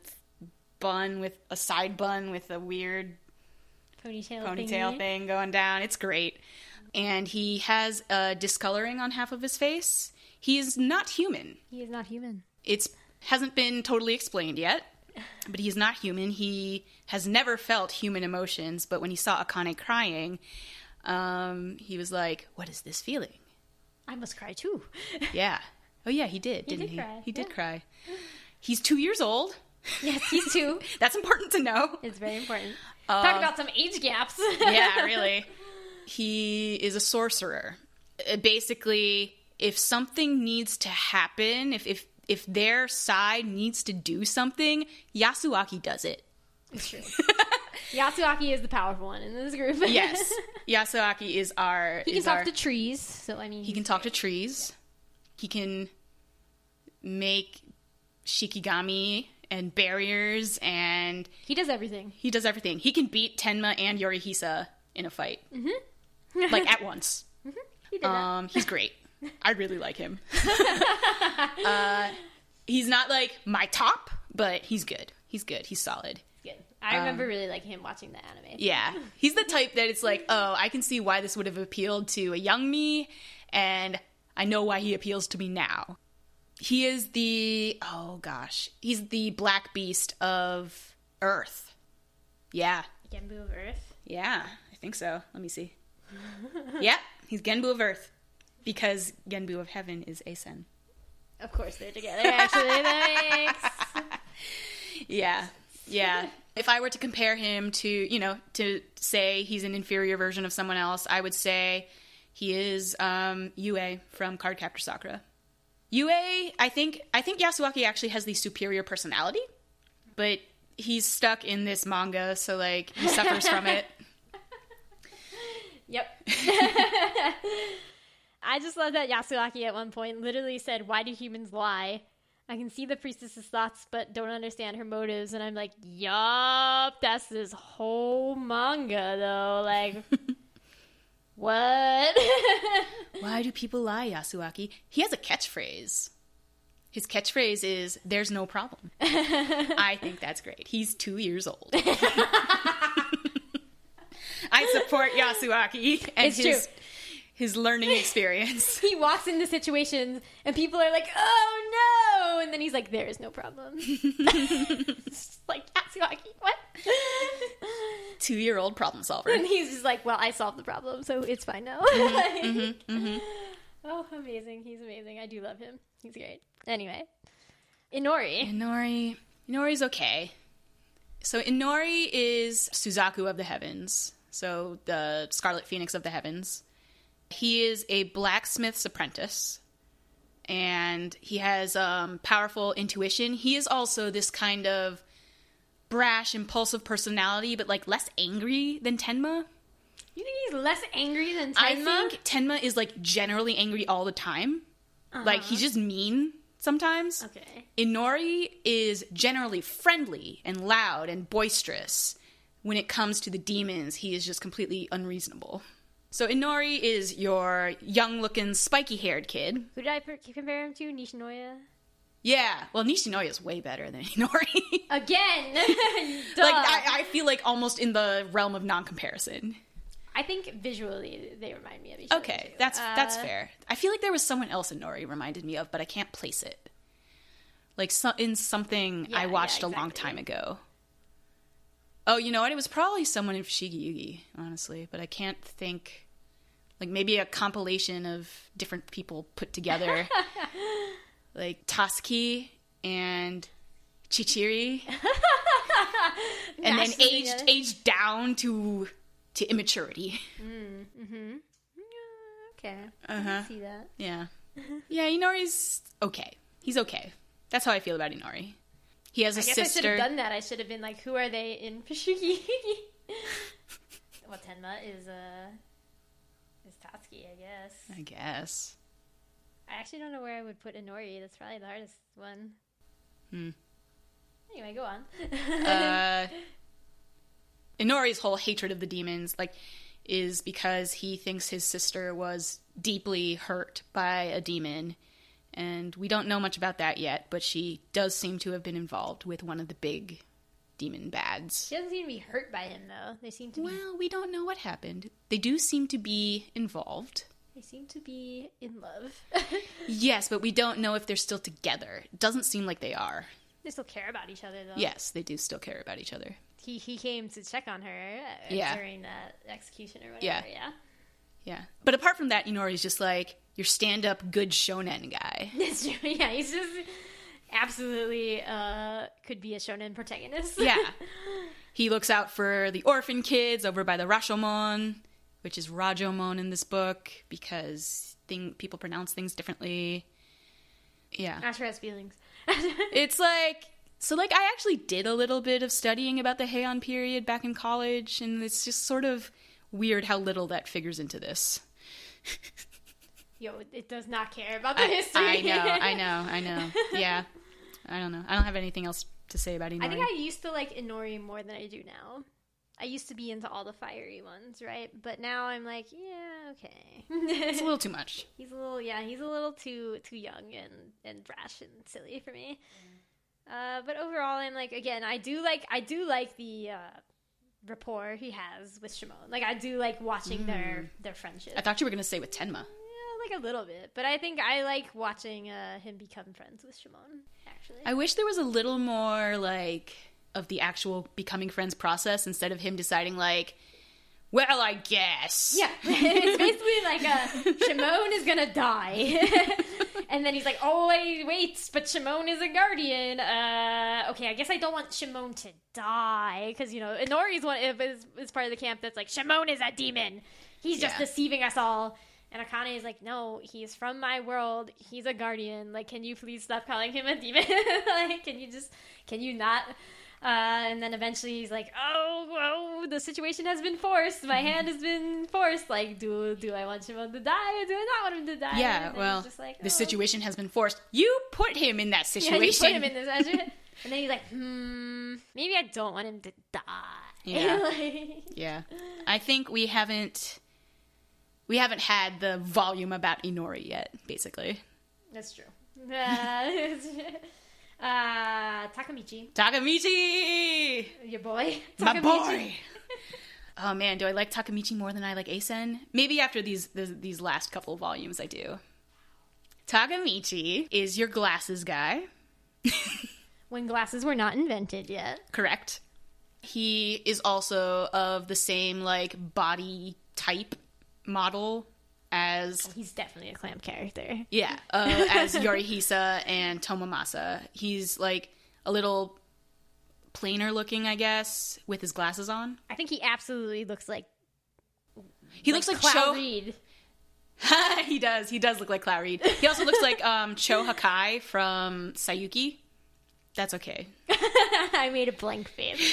bun with a side bun with a weird Ponytail, ponytail thingy. thing going down. It's great. And he has a discoloring on half of his face. He is not human. He is not human. It's hasn't been totally explained yet, but he's not human. He has never felt human emotions, but when he saw Akane crying, um, he was like, "What is this feeling?" I must cry too. Yeah. Oh yeah, he did, He didn't did he? cry, He did yeah. cry. He's two years old. Yes, he's two. That's important to know. It's very important. Uh, Talk about some age gaps. Yeah, really. He is a sorcerer. Uh, Basically, if something needs to happen, if if if their side needs to do something, Yasuaki does it. It's true. Yasuaki is the powerful one in this group. Yes, Yasuaki is our. He can is talk our, to trees, so I mean, He can talk to trees. He can make shikigami and barriers, and he does everything. he does everything. He can beat Tenma and Yorihisa in a fight, mm-hmm. like at once. He did that. Um, he's great. I really like him. uh, he's not like my top, but he's good. He's good. He's solid. Good. I remember really liking him watching the anime. Yeah. He's the type that it's like, oh, I can see why this would have appealed to a young me, and I know why he appeals to me now. He is the, oh gosh, he's the black beast of Earth. Yeah. Genbu of Earth. Yeah, I think so. Let me see. Yeah, he's Genbu of Earth. Because Genbu of Heaven is Asen. Of course, they're together. Actually, that makes Yeah, yeah. If I were to compare him to, you know, to say he's an inferior version of someone else, I would say he is um, Yue from Cardcaptor Sakura. Yue, I think, I think Yasuaki actually has the superior personality, but he's stuck in this manga, so, like, he suffers from it. Yep. I just love that Yasuaki at one point literally said, "Why do humans lie? I can see the priestess's thoughts, but don't understand her motives." And I'm like, yup, that's this whole manga, though. Like, what? Why do people lie, Yasuaki? He has a catchphrase. His catchphrase is, "There's no problem." I think that's great. He's two years old. I support Yasuaki and It's his true. his learning experience. He walks into situations and people are like, "Oh no!" And then he's like, "There is no problem." It's like, Yasuaki, what? Two-year-old problem solver. And he's just like, "Well, I solved the problem, so it's fine now." Mm-hmm, mm-hmm. Oh, amazing. He's amazing. I do love him. He's great. Anyway. Inori. Inori. Inori's okay. So Inori is Suzaku of the Heavens. So the Scarlet Phoenix of the Heavens. He is a blacksmith's apprentice. And he has um, powerful intuition. He is also this kind of brash, impulsive personality, but like less angry than Tenma. You think he's less angry than Tenma? I think Tenma is like generally angry all the time. Uh-huh. Like he's just mean sometimes. Okay. Inori is generally friendly and loud and boisterous. When it comes to the demons, he is just completely unreasonable. So Inori is your young-looking, spiky-haired kid. Who did I per- compare him to? Nishinoya? Yeah. Well, Nishinoya is way better than Inori. Again! Duh. Like, I, I feel like almost in the realm of non-comparison. I think visually they remind me of each other. Okay, too. that's Uh, that's fair. I feel like there was someone else Inori reminded me of, but I can't place it. Like so, in something Yeah, I watched yeah, a long exactly. time ago. Oh, you know what? It was probably someone in Fushigi Yugi, honestly, but I can't think. Like maybe a compilation of different people put together, like Tasuki and Chichiri, and then Mashed them aged together. aged down to to immaturity. Mm-hmm. Okay. I Uh-huh. can see that. Yeah. Yeah, Inori's okay. He's okay. That's how I feel about Inori. He has a I guess sister. I should have done that. I should have been like, who are they in Fushigi? Well, Tenma is, uh, is Tatsuki, I guess. I guess. I actually don't know where I would put Inori. That's probably the hardest one. Hmm. Anyway, go on. Uh, Inori's whole hatred of the demons, like, is because he thinks his sister was deeply hurt by a demon. And we don't know much about that yet, but she does seem to have been involved with one of the big demon bads. She doesn't seem to be hurt by him, though. They seem to be... Well, we don't know what happened. They do seem to be involved. They seem to be in love. Yes, but we don't know if they're still together. It doesn't seem like they are. They still care about each other, though. Yes, they do still care about each other. He he came to check on her uh, Yeah. during that execution or whatever, Yeah. yeah. Yeah. But apart from that, Inori's just like your stand-up good shonen guy. It's true. Yeah, he's just absolutely uh, could be a shonen protagonist. Yeah. He looks out for the orphan kids over by the Rashomon, which is Rajomon in this book, because thing people pronounce things differently. Yeah. Asher has feelings. It's like... So, like, I actually did a little bit of studying about the Heian period back in college, and it's just sort of weird how little that figures into this. Yo, it does not care about the I, history. I know, I know, I know. Yeah. I don't know. I don't have anything else to say about Inori. I think I used to like Inori more than I do now. I used to be into all the fiery ones, right? But now I'm like, yeah, okay. It's a little too much. He's a little, yeah, he's a little too too young and, and brash and silly for me. Uh, but overall, I'm like, again, I do like, I do like the uh, rapport he has with Shimon. Like, I do like watching their their friendship. I thought you were going to say with Tenma. Yeah, like a little bit, but I think I like watching uh, him become friends with Shimon. Actually, I wish there was a little more, like, of the actual becoming friends process instead of him deciding, like, well, I guess. yeah, it's basically like a Shimon is gonna die, And then he's like, oh, wait, wait, but Shimon is a guardian. Uh, okay, I guess I don't want Shimon to die. Because, you know, Inori's one is, is part of the camp that's like, Shimon is a demon. He's just Yeah. deceiving us all. And Akane is like, no, he's from my world. He's a guardian. Like, can you please stop calling him a demon? Like, can you just, can you not? Uh, and then eventually he's like, oh, oh, the situation has been forced. My hand has been forced. Like, do do I want Shimon to die or do I not want him to die? Yeah, And then well, he's just like, the oh. situation has been forced. You put him in that Yeah, situation. you put him in this situation. And then he's like, hmm, maybe I don't want him to die. Yeah. Like, Yeah. I think we haven't we haven't had the volume about Inori yet, basically. that's true. Uh, uh, Takamichi, Takamichi! your boy. My Takamichi. boy! Oh man, do I like Takamichi more than I like Asen? Maybe after these these, these last couple of volumes I do. Takamichi is your glasses guy. When glasses were not invented yet. Correct. He is also of the same like body type model as He's definitely a clamp character. yeah, uh, as Yorihisa and Tomomasa. He's like a little plainer looking, I guess, with his glasses on. I think he absolutely looks like He looks like Cloud Cho. Reed. He does. He does look like Cloud Reed. He also looks like um, Cho Hakai from Sayuki. That's okay. I made a blank face.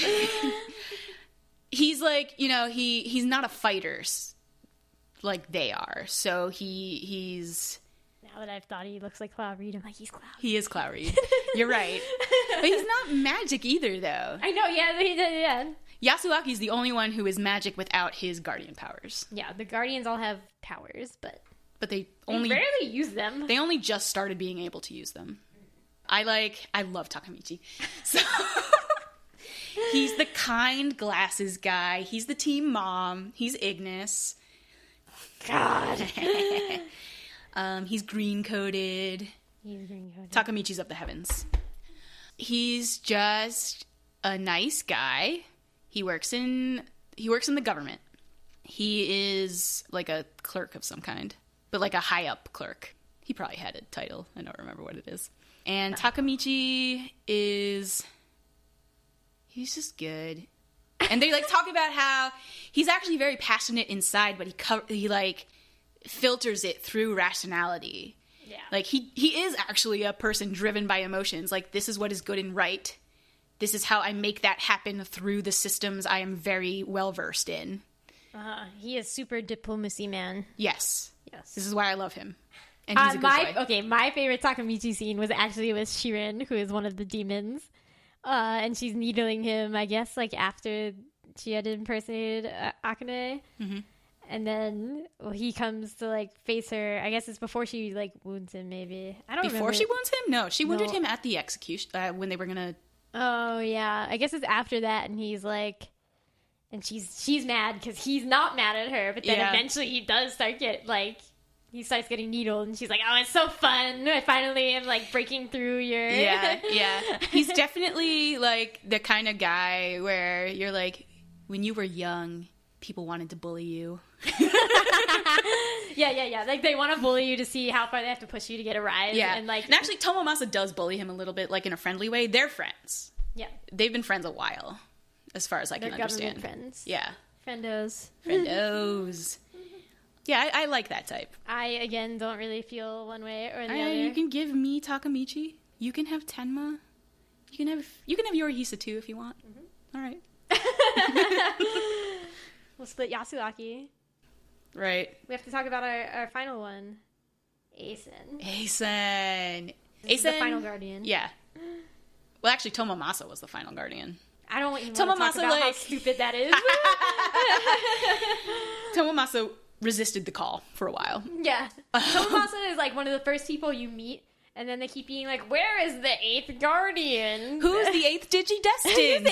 He's like, you know, he he's not a fighter s- like they are. So he he's Now that I've thought he looks like Cloud Reed, I'm like, he's Cloud. he is Cloud Reed. You're right. But he's not magic either, though. I know, yeah, he did, yeah. Yasuaki's the only one who is magic without his guardian powers. Yeah, the Guardians all have powers, but But they they only rarely use them. they only just started being able to use them. I like I love Takamichi. So he's the kind glasses guy. He's the team mom. He's Ignis. God. Um, he's green coated. He's green coated. Takamichi's of the heavens. He's just a nice guy. He works in he works in the government. He is like a clerk of some kind, but like a high up clerk. He probably had a title. I don't remember what it is. And Takamichi is he's just good. And they like talk about how he's actually very passionate inside, but he co- he like filters it through rationality. Yeah. Like he he is actually a person driven by emotions. Like this is what is good and right. This is how I make that happen through the systems I am very well versed in. Uh, he is super diplomacy man. Yes. Yes. This is why I love him. And he's Uh, a good my boy. okay, my favorite Takamichi scene was actually with Shirin, who is one of the demons, uh, and she's needling him. I guess like after she had impersonated uh, Akane, Mm-hmm. and then well, he comes to like face her. I guess it's before she like wounds him. Maybe I don't Before remember. she wounds him? No, she wounded No. him at the execution uh, when they were gonna. Oh yeah, I guess it's after that, and he's like, and she's she's mad because he's not mad at her, but then Yeah. eventually he does start get like. He starts getting needled, and she's like, "Oh, it's so fun! I finally am like breaking through your." Yeah, yeah. He's definitely like the kind of guy where you're like, when you were young, people wanted to bully you. yeah, yeah, yeah. Like they want to bully you to see how far they have to push you to get a rise. Yeah, and like, and actually, Tomomasa does bully him a little bit, like in a friendly way. They're friends. yeah, They've been friends a while, as far as I they're can government understand. friends. Yeah, Friendos. friendos. Yeah, I, I like that type. I again don't really feel one way or the I, other. you can give me Takamichi. You can have Tenma. You can have you can have Yorihisa too if you want. Mm-hmm. All right. We'll split Yasuaki. Right. We have to talk about our, our final one, Asen. Asen. This is the Asen- final guardian. Yeah. Well, actually, Tomomasa was the final guardian. I don't even want to talk Tomomasa, about how like- stupid that is. Tomomasa resisted the call for a while. Yeah. Tomomasa is like one of the first people you meet, and then they keep being like, where is the eighth guardian? Who's the eighth Digidestined?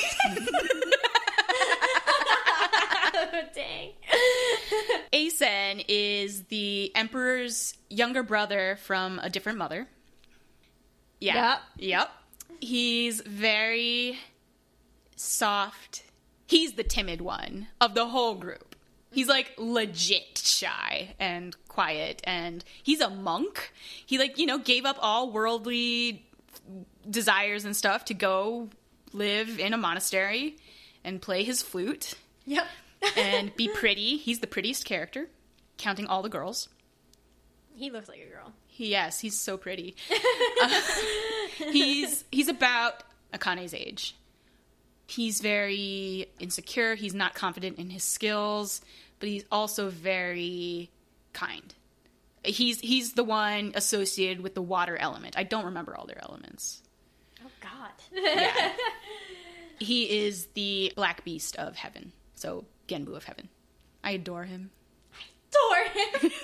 Oh, dang. Asen is the Emperor's younger brother from a different mother. Yeah. Yep. He's very soft. He's the timid one of the whole group. He's like legit shy and quiet, and he's a monk. He like, you know, gave up all worldly desires and stuff to go live in a monastery and play his flute. Yep. And be pretty. He's the prettiest character, counting all the girls. He looks like a girl. He, yes, he's so pretty. uh, he's he's about Akane's age. He's very insecure. He's not confident in his skills, but he's also very kind. He's he's the one associated with the water element. I don't remember all their elements. Oh, God. Yeah. He is the black beast of heaven. So, Genbu of heaven. I adore him. Adore him.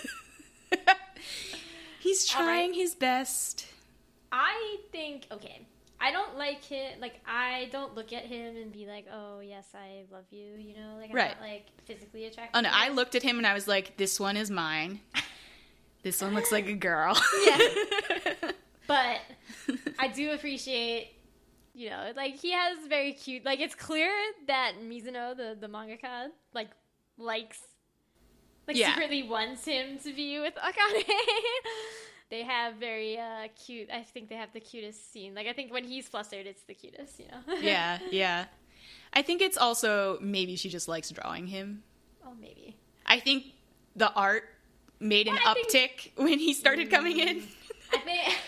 He's trying right. his best. I think, okay, I don't like him, like, I don't look at him and be like, oh, yes, I love you, you know? Like, I'm Right. not, like, physically attracted Oh, no, to I him. looked at him and I was like, this one is mine. This one looks like a girl. Yeah. But I do appreciate, you know, like, he has very cute, like, it's clear that Mizuno, the, the mangaka, like, likes, like, Yeah. secretly wants him to be with Akane. They have very uh, cute, I think they have the cutest scene. Like, I think when he's flustered, it's the cutest, you know? Yeah, yeah. I think it's also maybe she just likes drawing him. Oh, maybe. I think the art made an Well, I think- uptick when he started coming in. I think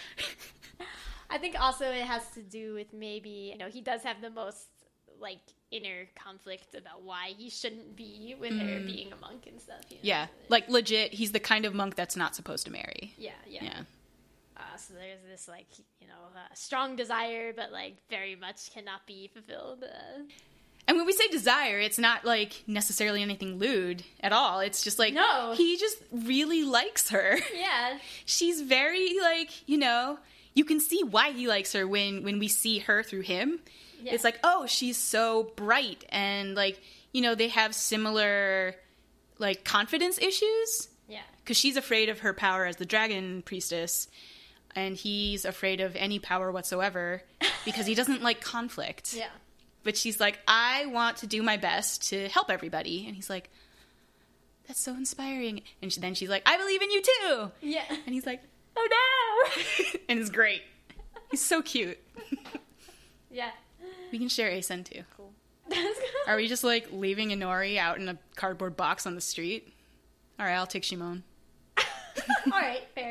I think also it has to do with maybe, you know, he does have the most, like, inner conflict about why he shouldn't be with her being a monk and stuff. You know? Yeah, like legit, he's the kind of monk that's not supposed to marry. Yeah, yeah. Yeah. Uh, so there's this, like, you know, uh, strong desire, but, like, very much cannot be fulfilled. Uh, And when we say desire, it's not like necessarily anything lewd at all. It's just like, No. he just really likes her. yeah. She's very like, you know, you can see why he likes her when when we see her through him. Yeah. It's like, oh, she's so bright, and like, you know, they have similar like confidence issues Yeah. because she's afraid of her power as the dragon priestess, and he's afraid of any power whatsoever because he doesn't like conflict. Yeah. But she's like, I want to do my best to help everybody. And he's like, that's so inspiring. And she, then she's like, I believe in you too. Yeah. And he's like, oh no. And it's great. He's so cute. Yeah. We can share Asen too. Cool. Are we just like leaving Inori out in a cardboard box on the street? All right, I'll take Shimon. All right, fair.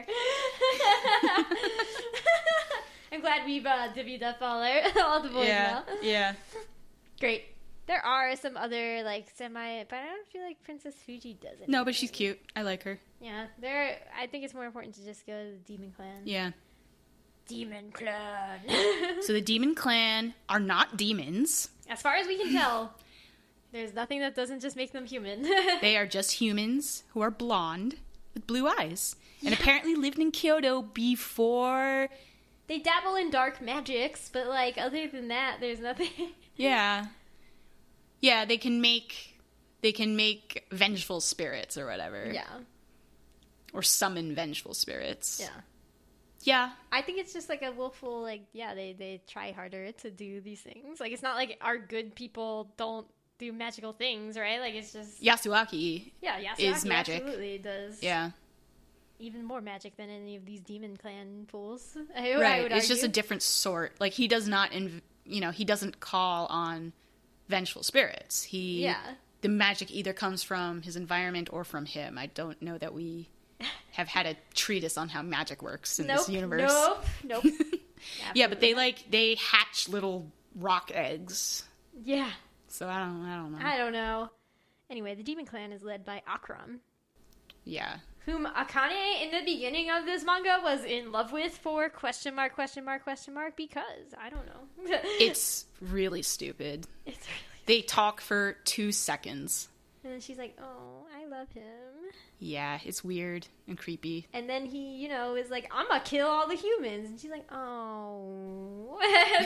I'm glad we've uh, divvied up all, our, all the boys Yeah, now. yeah. Great. There are some other, like, semi, but I don't feel like Princess Fuji does it. No, but she's cute. I like her. Yeah, there. I think it's more important to just go to the Demon Clan. Yeah. Demon Clan. So the Demon Clan are not demons. As far as we can tell, there's nothing that doesn't just make them human. They are just humans who are blonde with blue eyes. And apparently lived in Kyoto before... They dabble in dark magics, but, like, other than that, there's nothing. Yeah. Yeah, they can make... They can make vengeful spirits or whatever. Yeah. Or summon vengeful spirits. Yeah. Yeah. I think it's just like a willful, like, yeah, they, they try harder to do these things. Like, it's not like our good people don't do magical things, right? Like, it's just... Yasuaki. Yeah, Yasuaki is magic. absolutely does. Yeah. Even more magic than any of these Demon Clan fools. I, I Right. would It's just a argue. different sort. Like, he does not, inv- you know, he doesn't call on vengeful spirits. He... Yeah. The magic either comes from his environment or from him. I don't know that we have had a treatise on how magic works in Nope, this universe. Nope. Nope. Yeah, but they Absolutely not. like they hatch little rock eggs. Yeah. So I don't I don't know. I don't know. Anyway, the Demon Clan is led by Akram, Yeah. whom Akane in the beginning of this manga was in love with for question mark, question mark, question mark, because I don't know. It's really stupid. It's really... They talk for two seconds. And then she's like, oh, I love him. Yeah, it's weird and creepy. And then he, you know, is like, I'm gonna kill all the humans. And she's like, oh.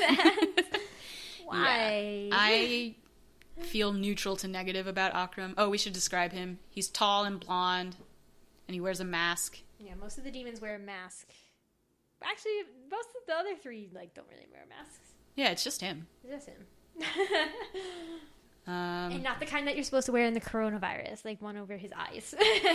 Why? Yeah. I feel neutral to negative about Akram. Oh, we should describe him. He's tall and blonde, and he wears a mask. Yeah, most of the demons wear a mask. Actually, most of the other three, like, don't really wear masks. Yeah, it's just him. It's just him. Um, And not the kind that you're supposed to wear in the coronavirus, like one over his eyes.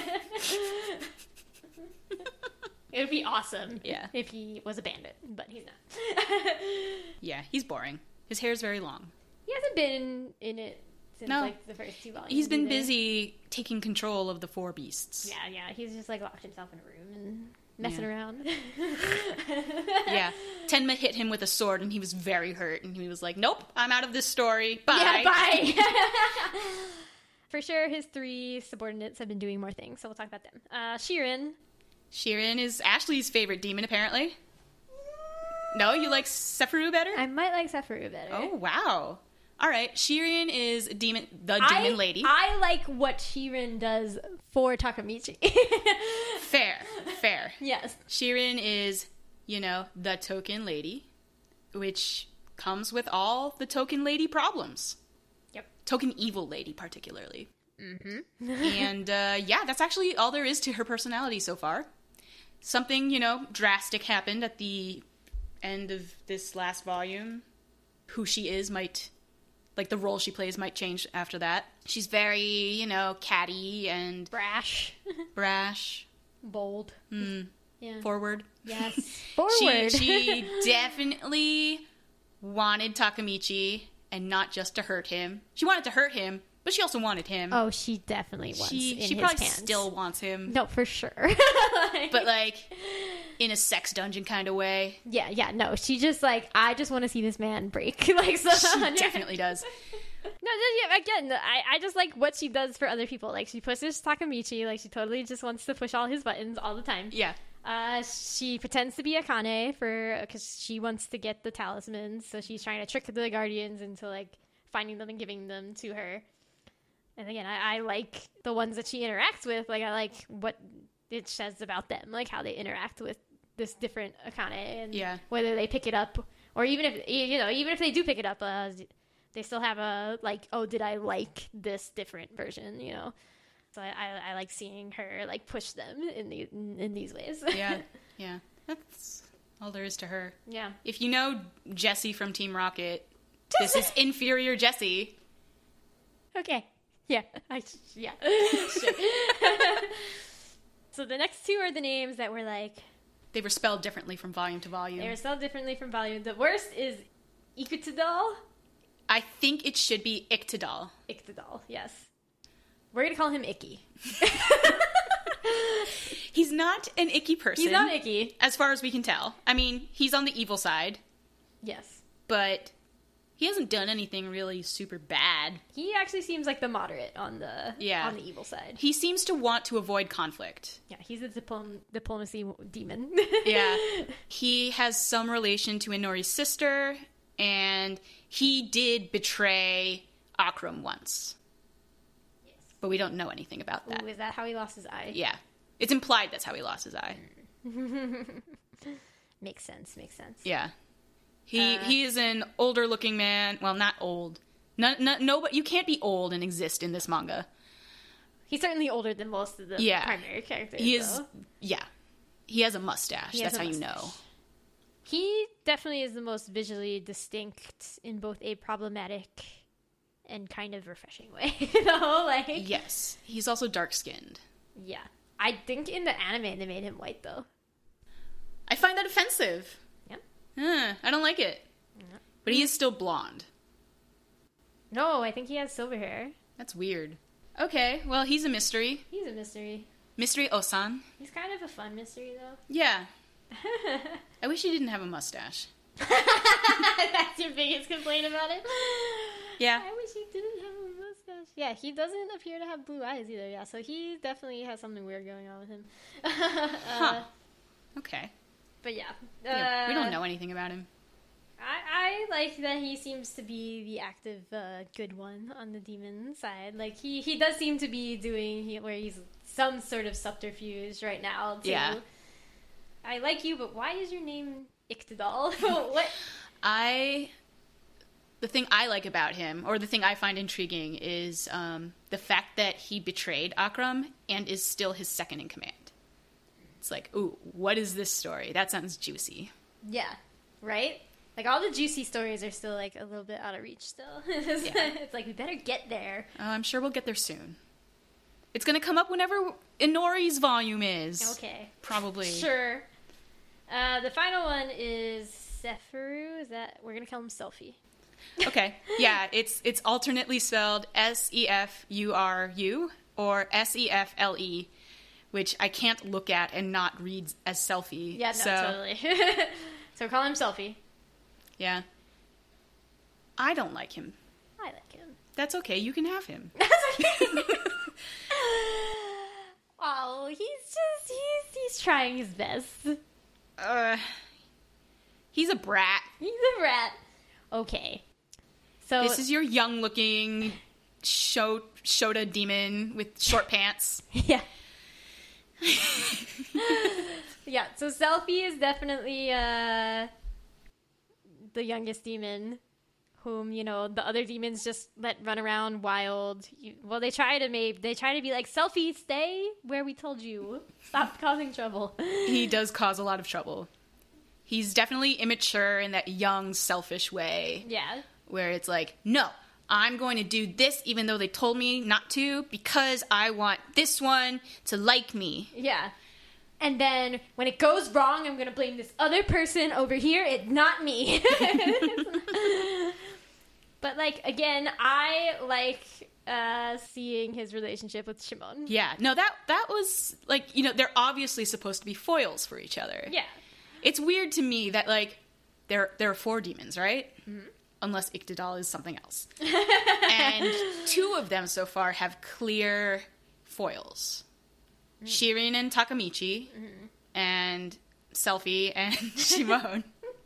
It would be awesome Yeah. if he was a bandit, but he's not. yeah, he's boring. His hair's very long. He hasn't been in it since No. like the first two volumes. He's been either. busy taking control of the four beasts. Yeah, yeah. He's just like locked himself in a room and messing Yeah. around. Yeah. Tenma hit him with a sword and he was very hurt and he was like, nope, I'm out of this story. Bye. Yeah, bye. For sure, his three subordinates have been doing more things, so we'll talk about them. Uh, Shirin. Shirin is Ashley's favorite demon, apparently. No, you like Sephiroth better? I might like Sephiroth better. Oh, wow. All right. Shirin is demon, the I, demon lady. I like what Shirin does for Takamichi. Fair, fair. Yes. Shirin is, you know, the token lady, which comes with all the token lady problems. Yep. Token evil lady, particularly. Mm-hmm. And, uh, yeah, that's actually all there is to her personality so far. Something, you know, drastic happened at the end of this last volume. Who she is might, like, the role she plays might change after that. She's very, you know, catty and Brash. brash, Bold. mm, Yeah. forward. Yes. She, Forward. she definitely wanted Takamichi, and not just to hurt him. She wanted to hurt him, but she also wanted him. Oh, she definitely wants she in she his probably hands. still wants him, No, for sure. but like in a sex dungeon kind of way. yeah, yeah, no. She just like, I just want to see this man break. Like, so She definitely does. No, just, yeah, again, I, I just like what she does for other people. Like, she pushes Takamichi. Like, she totally just wants to push all his buttons all the time. Yeah, Uh, she pretends to be Akane for because she wants to get the talismans. So she's trying to trick the guardians into like finding them and giving them to her. And again, I, I like the ones that she interacts with. Like, I like what it says about them, like how they interact with this different Akane, and Yeah. whether they pick it up or even if you know, even if they do pick it up, uh, they still have a like, oh, did I like this different version? You know. So I, I, I like seeing her like push them in these in these ways. yeah, yeah. That's all there is to her. Yeah. If you know Jessie from Team Rocket, this is inferior Jessie. Okay. Yeah. I yeah. Sure. So the next two are the names that were like They were spelled differently from volume to volume. they were spelled differently from volume. The worst is Ikutadal. I think it should be Ictodal. Iktadal. Yes. We're gonna call him Icky. He's not an icky person. He's not Icky. as far as we can tell. I mean, he's on the evil side, Yes. but he hasn't done anything really super bad. He actually seems like the moderate on the Yeah. on the evil side. He seems to want to avoid conflict. Yeah, he's a diplom- diplomacy demon. Yeah. He has some relation to Inori's sister, and he did betray Akram once. Yes. But we don't know anything about that. Ooh, is that how he lost his eye? Yeah. It's implied that's how he lost his eye. Makes sense. Makes sense. Yeah. He Uh, he is an older looking man. Well, not old. No, no, no, but you can't be old and exist in this manga. He's certainly older than most of the Yeah. primary characters. He is, though. yeah. He has a mustache. He has That's a how you mustache. know. He definitely is the most visually distinct in both a problematic and kind of refreshing way. You know, like Yes. He's also dark skinned. yeah. I think in the anime they made him white though. I find that offensive. Yep. Uh, I don't like it. Yep. But he is still blonde. No, I think he has silver hair. That's weird. Okay, well, he's a mystery. He's a mystery. Mystery Osan. He's kind of a fun mystery though. Yeah. I wish he didn't have a mustache. That's your biggest complaint about it? Yeah. I wish he didn't have a mustache. Yeah, he doesn't appear to have blue eyes either. Yeah, so he definitely has something weird going on with him. uh, Huh. Okay. But yeah. Yeah, we Uh, don't know anything about him. I, I like that he seems to be the active uh, good one on the demon side. Like, he, he does seem to be doing he, where he's some sort of subterfuge right now. To, Yeah. I like you, but why is your name Iktadal? What? I... The thing I like about him, or the thing I find intriguing, is um, the fact that he betrayed Akram and is still his second in command. It's like, ooh, what is this story? That sounds juicy. Yeah. Right? Like, all the juicy stories are still, like, a little bit out of reach still. it's, Yeah. it's like, we better get there. Uh, I'm sure we'll get there soon. It's going to come up whenever Inori's volume is. Okay. Probably. Sure. Uh, the final one is Seferu. Is that... We're going to call him Selfie. Okay. Yeah, it's it's alternately spelled S E F U R U or S E F L E, which I can't look at and not read as selfie. Yeah, no, so, totally. So call him Selfie. Yeah. I don't like him. I like him. That's okay. You can have him. That's okay. Oh, he's just, he's, he's trying his best. Uh, he's a brat. He's a rat. Okay. So This is your young-looking Sho- Shota demon with short pants. yeah. Yeah, so Selfie is definitely uh, the youngest demon whom, you know, the other demons just let run around wild. You, well, they try to maybe, they try to be like, Selfie, stay where we told you. Stop causing trouble. He does cause a lot of trouble. He's definitely immature in that young, selfish way. Yeah. Where it's like, no, I'm going to do this even though they told me not to because I want this one to like me. Yeah. And then when it goes wrong, I'm going to blame this other person over here. It's not me. But, like, again, I like uh, seeing his relationship with Shimon. Yeah, no, that that was, like, you know, they're obviously supposed to be foils for each other. Yeah. It's weird to me that, like, there, there are four demons, right? Mm-hmm. Unless Ictodal is something else. And two of them so far have clear foils. Mm-hmm. Shirin and Takamichi, mm-hmm. and Selfie and Shimon.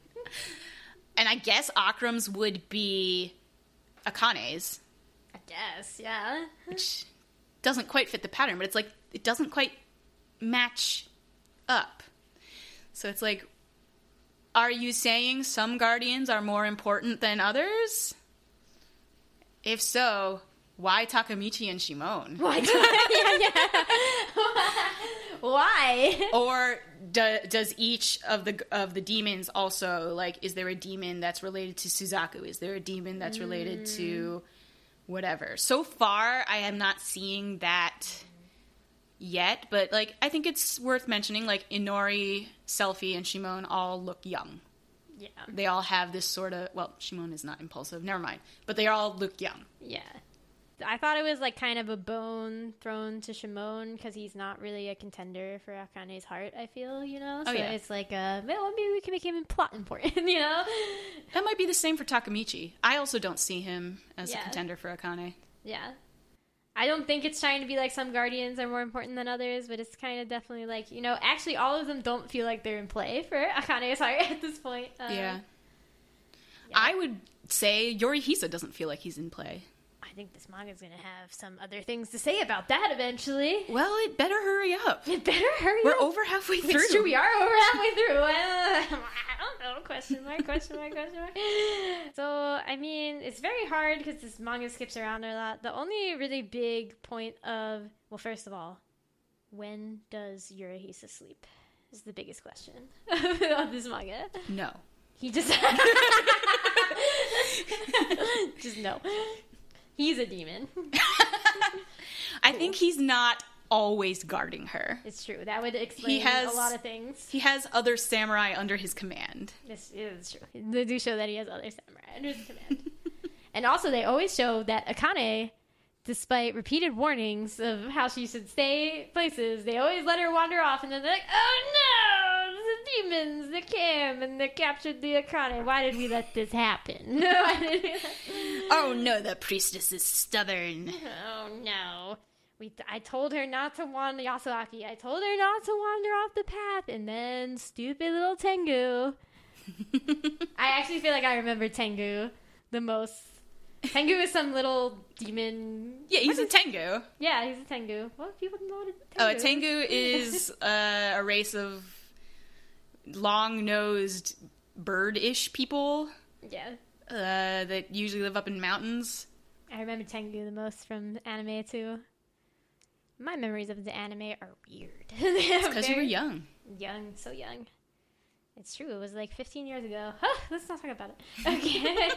And I guess Akram's would be Akane's. I guess, yeah. Which doesn't quite fit the pattern, but it's like, it doesn't quite match up. So it's like, are you saying some guardians are more important than others? If so, why Takamichi and Shimon? Why? Yeah, yeah. Why? Or do, does each of the of the demons also, like, is there a demon that's related to Suzaku? Is there a demon that's related mm. to whatever? So far, I am not seeing that yet, but, like, I think it's worth mentioning, like, Inori, Selfie, and Shimon all look young. Yeah. They all have this sort of, well, Shimon is not impulsive, never mind, but they all look young. Yeah. I thought it was, like, kind of a bone thrown to Shimon because he's not really a contender for Akane's heart, I feel, you know? So oh, yeah. It's like, uh, well, maybe we can make him plot important, you know? That might be the same for Takamichi. I also don't see him as yeah. a contender for Akane. Yeah. I don't think it's trying to be like some guardians are more important than others, but it's kind of definitely like, you know, actually all of them don't feel like they're in play for Akane's heart at this point. Um, yeah. yeah. I would say Yorihisa doesn't feel like he's in play. I think this manga is going to have some other things to say about that eventually. Well, it better hurry up. It better hurry We're up. We're over halfway through. It's true, we are over halfway through. Uh, I don't know. Question mark, question mark, question mark. So, I mean, it's very hard because this manga skips around a lot. The only really big point of, well, first of all, when does Yorihisa sleep? Is the biggest question of this manga. No. He just... just no. He's a demon. I think he's not always guarding her. It's true. That would explain he has, a lot of things. He has other samurai under his command. This is true. They do show that he has other samurai under his command. And also, they always show that Akane, despite repeated warnings of how she should stay places, they always let her wander off, and then they're like, oh no! The demons, they came, and they captured the Akane. Why did we let this happen? Why did we let... Oh no, the priestess is stubborn. Oh no. We, I told her not to wander, Yasuaki. I told her not to wander off the path, and then stupid little Tengu. I actually feel like I remember Tengu the most. Tengu is some little demon. Yeah, he's what a is... Tengu. Yeah, he's a Tengu. What people know what a Tengu? Oh, a Tengu is uh, a race of long-nosed bird-ish people. Yeah. Uh, that usually live up in mountains. I remember Tengu the most from anime too. My memories of the anime are weird. It's because you were young. Young, so young. It's true. It was like fifteen years ago. Huh, let's not talk about it. Okay.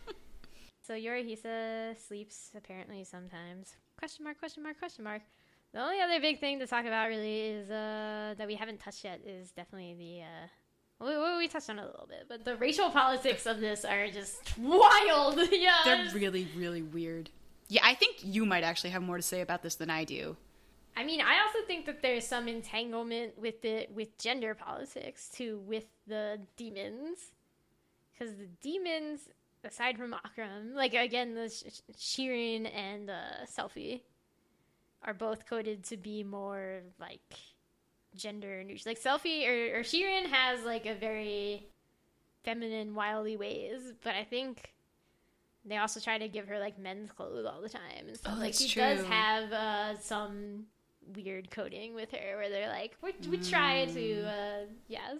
So Yorihisa sleeps apparently sometimes. Question mark, question mark, question mark. The only other big thing to talk about really is uh, that we haven't touched yet is definitely the... Uh, well, we, we touched on it a little bit, but the racial politics of this are just wild. Yeah, They're really, really weird. Yeah, I think you might actually have more to say about this than I do. I mean, I also think that there's some entanglement with the with gender politics too, with the demons, because the demons, aside from Akram, like again, the Sh- Shirin and uh, Selphie, are both coded to be more like gender neutral. Like Selphie or, or Shirin has like a very feminine, wily ways, but I think they also try to give her like men's clothes all the time and stuff. Oh, like that's she true. does have uh, some weird coding with her where they're like, we we try to uh, yes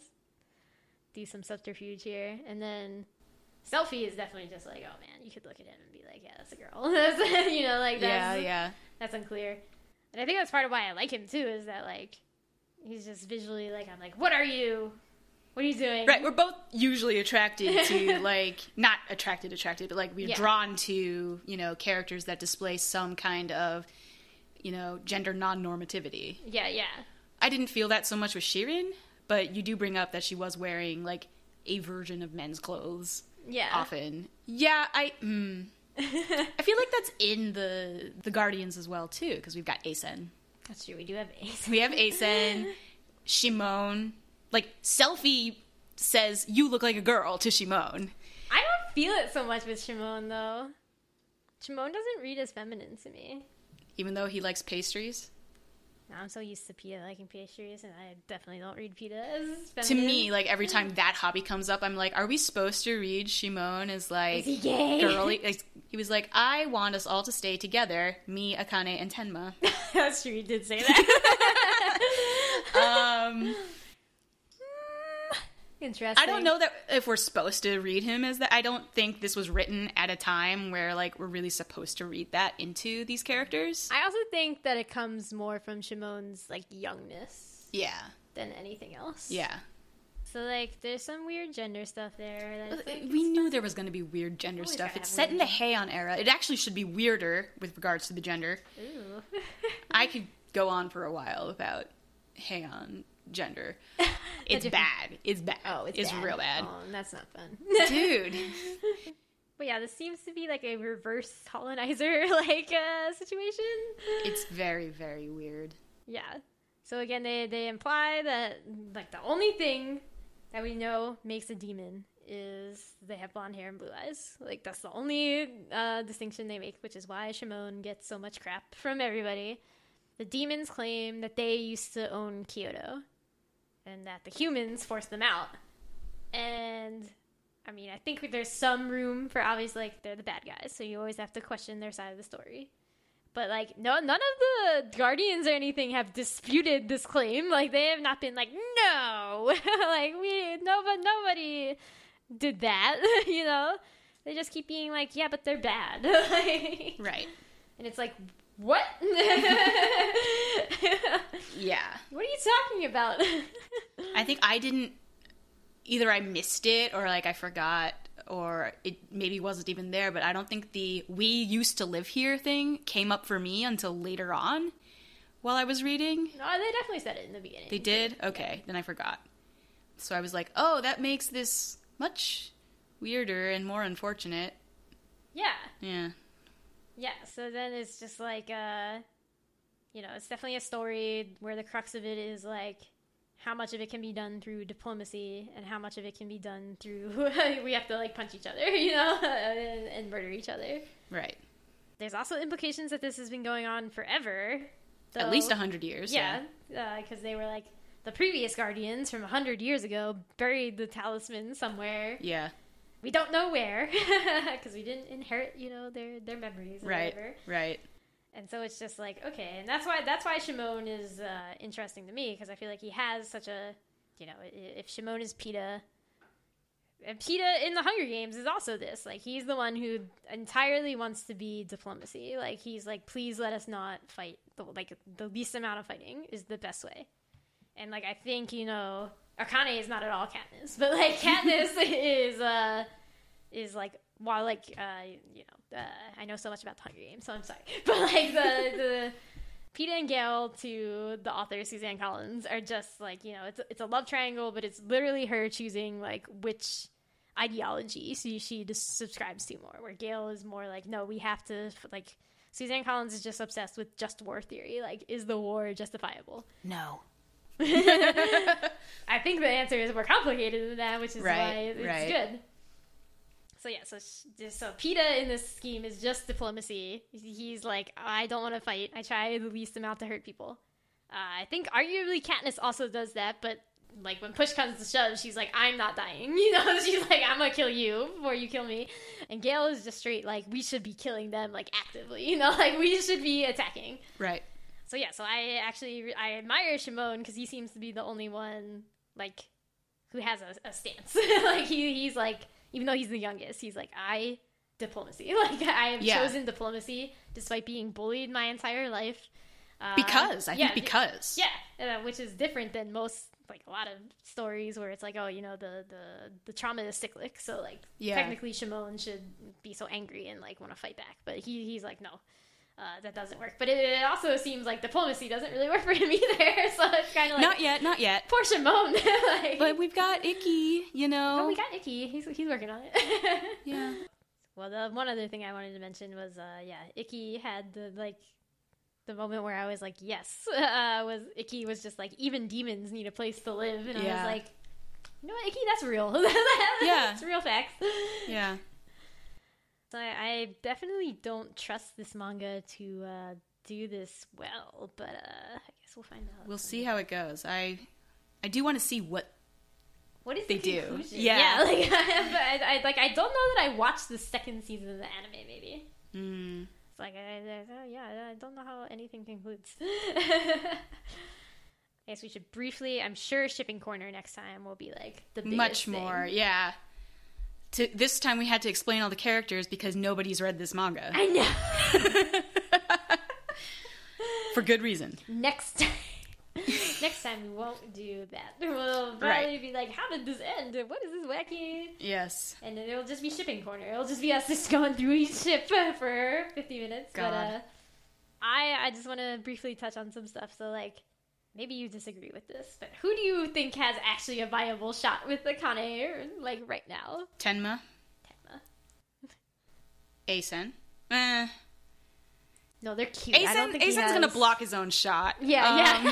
do some subterfuge here, and then Selphie is definitely just like, oh man, you could look at him and be like, yeah, that's a girl. That's, you know, like that's, Yeah, yeah. that's unclear. And I think that's part of why I like him too, is that like he's just visually like, I'm like, what are you? What are you doing? Right, we're both usually attracted to, like, not attracted, attracted, but, like, we're Yeah. drawn to, you know, characters that display some kind of, you know, gender non-normativity. Yeah, yeah. I didn't feel that so much with Shirin, but you do bring up that she was wearing, like, a version of men's clothes Yeah. often. Yeah, I, mm, I feel like that's in the the Guardians as well, too, because we've got Asen. That's true. We do have Ace. We have Asen, Shimon. Like, Selphie says, you look like a girl to Shimon. I don't feel it so much with Shimon, though. Shimon doesn't read as feminine to me. Even though he likes pastries. Now I'm so used to PETA liking pastries, and I definitely don't read PETA as To feminine. me, like, every time that hobby comes up, I'm like, are we supposed to read Shimon as, like, Is he gay? girly? Like, he was like, I want us all to stay together, me, Akane, and Tenma. That's true, he did say that. um... Interesting. I don't know that if we're supposed to read him as that. I don't think this was written at a time where, like, we're really supposed to read that into these characters. I also think that it comes more from Shimon's, like, youngness Yeah. than anything else. Yeah. So, like, there's some weird gender stuff there. That like, We knew there was going to be weird gender Always stuff. gotta It's have set in the weird. Heian era. It actually should be weirder with regards to the gender. Ooh. I could go on for a while about Heian gender. It's different- bad. It's bad. Oh, it's, it's bad. real bad. Oh, that's not fun. Dude. But yeah, this seems to be like a reverse colonizer like uh, situation. It's very, very weird. Yeah. So again, they they imply that like the only thing that we know makes a demon is they have blonde hair and blue eyes. Like that's the only uh, distinction they make, which is why Shimon gets so much crap from everybody. The demons claim that they used to own Kyoto, and that the humans forced them out. And I mean, I think there's some room for obviously like they're the bad guys, so you always have to question their side of the story. But like, no, none of the Guardians or anything have disputed this claim. Like, they have not been like, no, like we, no, but nobody did that. You know, they just keep being like, yeah, but they're bad. Like, Right. and it's like, what? Yeah. What are you talking about? I think I didn't, either I missed it or like I forgot or it maybe wasn't even there, but I don't think the we used to live here thing came up for me until later on while I was reading. No, they definitely said it in the beginning. They did? Okay, then I forgot. So I was like, oh, that makes this much weirder and more unfortunate. Yeah. Yeah. Yeah, so then it's just like, uh, you know, it's definitely a story where the crux of it is like how much of it can be done through diplomacy and how much of it can be done through we have to like punch each other, you know, and, and murder each other. Right. There's also implications that this has been going on forever. At though- least a hundred years. Yeah, because they were like, the previous Guardians from a hundred years ago buried the talisman somewhere. Yeah. We don't know where, because we didn't inherit, you know, their their memories or Right. whatever. Right. And so it's just like, okay, and that's why that's why Shimon is uh, interesting to me, because I feel like he has such a, you know, i- if Shimon is PETA, and PETA in the Hunger Games is also this. Like, he's the one who entirely wants to be diplomacy. Like, he's like, please let us not fight. The, like, the least amount of fighting is the best way. And, like, I think, you know, Akane is not at all Katniss, but like Katniss is uh is like while like uh you know uh, I know so much about the Hunger Games, so I'm sorry, but like the the Peeta and Gale to the author Suzanne Collins are just like, you know, it's it's a love triangle, but it's literally her choosing like which ideology she she just subscribes to more. Where Gale is more like, no, we have to like. Suzanne Collins is just obsessed with just war theory. Like, is the war justifiable? No. I think the answer is more complicated than that, which is right, why it's right. good. So yeah, so so Peeta in this scheme is just diplomacy. He's like, I don't want to fight. I try the least amount to hurt people. Uh, I think arguably Katniss also does that, but like when push comes to shove, she's like, I'm not dying. You know, she's like, I'm gonna kill you before you kill me. And Gale is just straight like, we should be killing them like actively. You know, like we should be attacking. Right. So yeah, so I actually I admire Shimon because he seems to be the only one like who has a, a stance. Like he he's like, even though he's the youngest, he's like, I diplomacy. Like I have yeah. chosen diplomacy despite being bullied my entire life. Uh, because I yeah, think because yeah, uh, which is different than most like a lot of stories where it's like, oh, you know, the the the trauma is cyclic, so like yeah. technically Shimon should be so angry and like want to fight back, but he he's like, no. Uh, that doesn't work. But it, it also seems like diplomacy doesn't really work for him either. So it's kind of like... Not yet, not yet. Poor Shimon. Like, but we've got Icky, you know. oh, we got Icky. He's, he's working on it. Yeah. Well, the one other thing I wanted to mention was, uh, yeah, Icky had the, like, the moment where I was like, yes. Uh, was Icky was just like, even demons need a place to live. And yeah. I was like, you know what, Icky, that's real. Yeah. It's real facts. Yeah. So I, I definitely don't trust this manga to uh, do this well, but uh, I guess we'll find out. We'll see how it goes. I I do want to see what what is they the do. conclusion? Yeah, yeah like, I, I, I, like I don't know that I watched the second season of the anime. Maybe mm. it's like I, I, I, yeah, I don't know how anything concludes. I guess we should briefly. I'm sure Shipping Corner next time will be like the biggest much more. thing. Yeah. To, this time we had to explain all the characters because nobody's read this manga. I know. For good reason. Next time. Next time we won't do that. We'll probably right. be like, how did this end? What is this wacky? Yes. And then it'll just be Shipping Corner. It'll just be us just going through each ship for fifty minutes. God. But uh, I, I just want to briefly touch on some stuff. So, like, maybe you disagree with this, but who do you think has actually a viable shot with Akane, like, right now? Tenma. Tenma. Asen. Eh. No, they're cute. Asen, I don't think Asen's he has... gonna block his own shot. Yeah, um, yeah.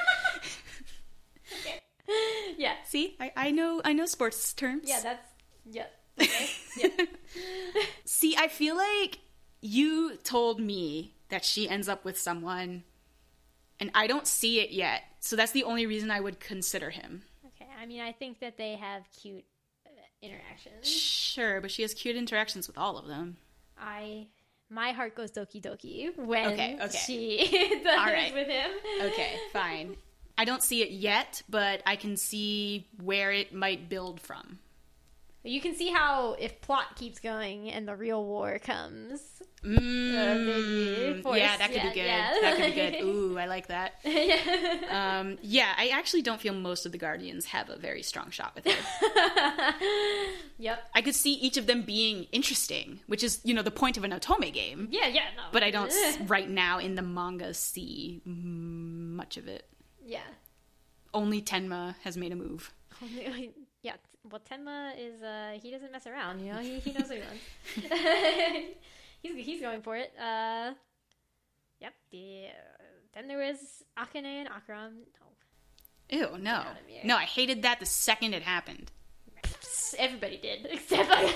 Okay. Yeah. See, I, I know I know sports terms. Yeah, that's yeah. Okay. Yeah. See, I feel like you told me that she ends up with someone, and I don't see it yet. So that's the only reason I would consider him. Okay. I mean, I think that they have cute uh, interactions. Sure, but she has cute interactions with all of them. I. My heart goes doki doki when okay, okay. she does all right. with him. Okay, fine. I don't see it yet, but I can see where it might build from. You can see how if plot keeps going and the real war comes. Mm, uh, maybe force, yeah, that could yeah, be good. Yeah. That could be good. Ooh, I like that. yeah. Um, yeah, I actually don't feel most of the Guardians have a very strong shot with her. Yep. I could see each of them being interesting, which is, you know, the point of an Otome game. Yeah, yeah, no. But I don't, right now in the manga, see much of it. Yeah. Only Tenma has made a move. Only, yeah, well, Tenma is, uh, he doesn't mess around, you know? He, he knows what he wants. he's, he's going for it. Uh, yep. The, uh, then there was Akane and Akram. No. Ew, no. No, I hated that the second it happened. Everybody did, except I...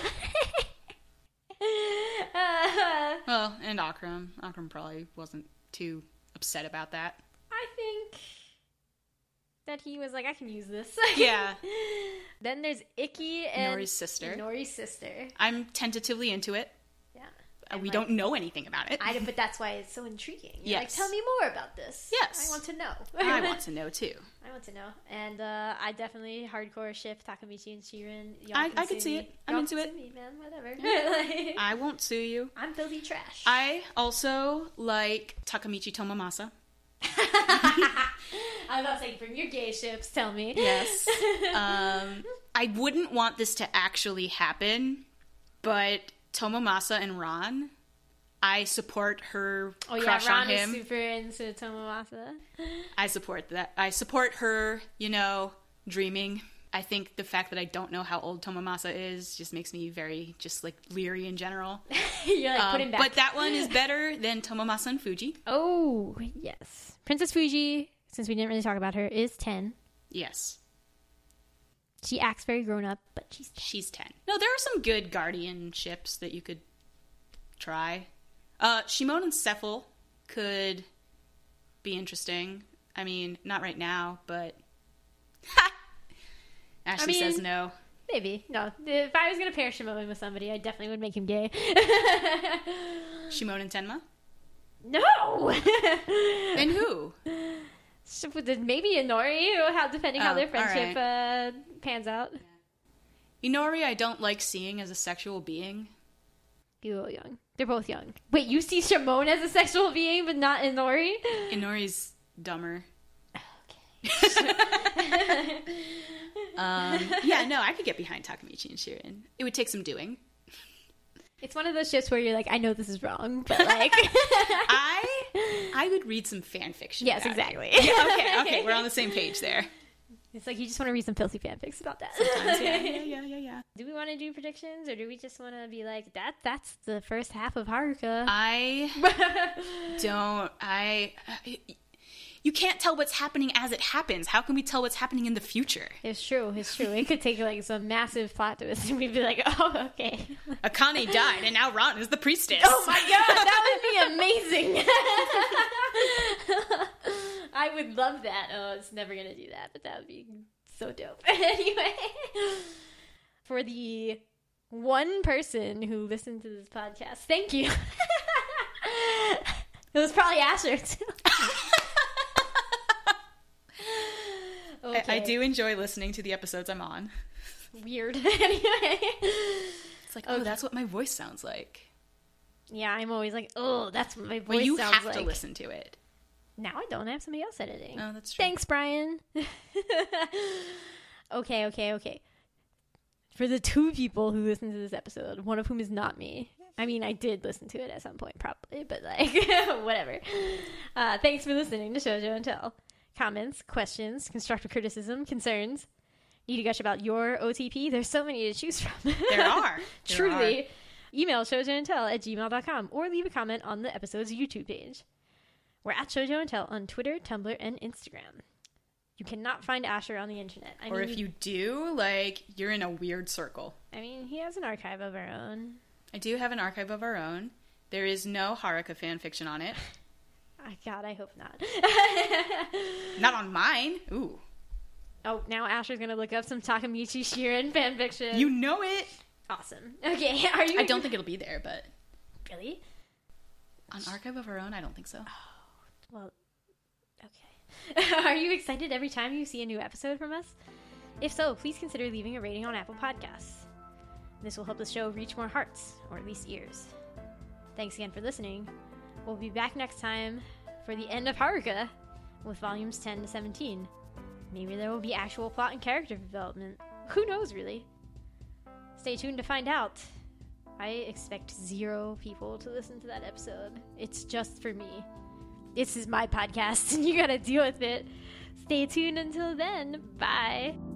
uh, Well, and Akram. Akram probably wasn't too upset about that. I think that he was like, I can use this. Yeah. Then there's Icky and Nori's sister. Nori's sister. I'm tentatively into it. Yeah. Uh, we like, don't know anything about it. I, but that's why it's so intriguing. You're Yes. Like, tell me more about this. Yes. I want to know. I want to know, too. I want to know. And uh, I definitely hardcore ship Takamichi and Shirin. Y'all I- can I can sue see me. it. I'm Y'all into can it. sue me, man. Whatever. Like, I won't sue you. I'm filthy trash. I also like Takamichi Tomamasa. I was about to say, bring your gay ships, tell me. Yes. Um, I wouldn't want this to actually happen, but Tomomasa and Ron, I support her Oh yeah, crush Ron on him. is super into Tomomasa. I support that. I support her, you know, dreaming. I think the fact that I don't know how old Tomomasa is just makes me very, just, like, leery in general. You're like, Um, put him back. but that one is better than Tomomasa and Fuji. Oh, yes. Princess Fuji, since we didn't really talk about her, is ten. Yes. She acts very grown up, but she's ten. She's ten. No, there are some good guardian ships that you could try. Uh, Shimon and Cephal could be interesting. I mean, not right now, but... Ha! Ashley I mean, says no. Maybe. No. If I was going to pair Shimon with somebody, I definitely would make him gay. Shimon and Tenma? No! Then who? Maybe Inori, how, depending how Oh, their friendship alright. uh, pans out. Inori I don't like seeing as a sexual being. You're young. They're both young. Wait, you see Shimon as a sexual being, but not Inori? Inori's dumber. Okay. Um, yeah, no, I could get behind Takamichi and Shirin. It would take some doing. It's one of those ships where you're like, I know this is wrong, but like... I I would read some fan fiction. Yes, about it. exactly. Yeah, okay, okay, we're on the same page there. It's like you just want to read some filthy fanfics about that. Sometimes, yeah, yeah, yeah, yeah, yeah. Do we want to do predictions, or do we just want to be like, that? That's the first half of Haruka. I don't. I. You can't tell what's happening as it happens. How can we tell what's happening in the future? It's true, it's true. It could take like some massive plot twist, and we'd be like, oh, okay. Akane died, and now Ron is the priestess. Oh my god, that would be amazing. I would love that. Oh, it's never gonna do that, but that would be so dope. Anyway, for the one person who listened to this podcast, thank you. It was probably Asher too. Okay. I, I do enjoy listening to the episodes I'm on. Weird. Anyway. It's like, oh, Okay. that's what my voice sounds like. Yeah, I'm always like, oh, that's what my voice Well, you sounds have like. to listen to it. Now I don't. I have somebody else editing. Oh, that's true. Thanks, Brian. Okay, okay, okay. For the two people who listened to this episode, one of whom is not me. I mean, I did listen to it at some point, probably, but like, whatever. Uh, thanks for listening to Shoujo and Tell. Comments, questions, constructive criticism, concerns. Need to gush about your O T P? There's so many to choose from. There are. There Truly. are. Email shoujoandtell at gmail dot com or leave a comment on the episode's YouTube page. We're at Shoujo and Tell on Twitter, Tumblr, and Instagram. You cannot find Asher on the internet. I Or mean, if you do, like, you're in a weird circle. I mean, he has an archive of our own. I do have an archive of our own. There is no Haruka fan fiction on it. Oh, God, I hope not. Not on mine. Ooh. Oh, now Asher's gonna look up some Takamichi Shirin fanfiction. You know it. Awesome. Okay, are you? I don't think it'll be there, but Really? on Archive of Our Own, I don't think so. Well, okay. Are you excited every time you see a new episode from us? If so, please consider leaving a rating on Apple Podcasts. This will help the show reach more hearts, or at least ears. Thanks again for listening. We'll be back next time for the end of Haruka with volumes ten to seventeen. Maybe there will be actual plot and character development. Who knows, really? Stay tuned to find out. I expect zero people to listen to that episode. It's just for me. This is my podcast, and you gotta deal with it. Stay tuned until then. Bye.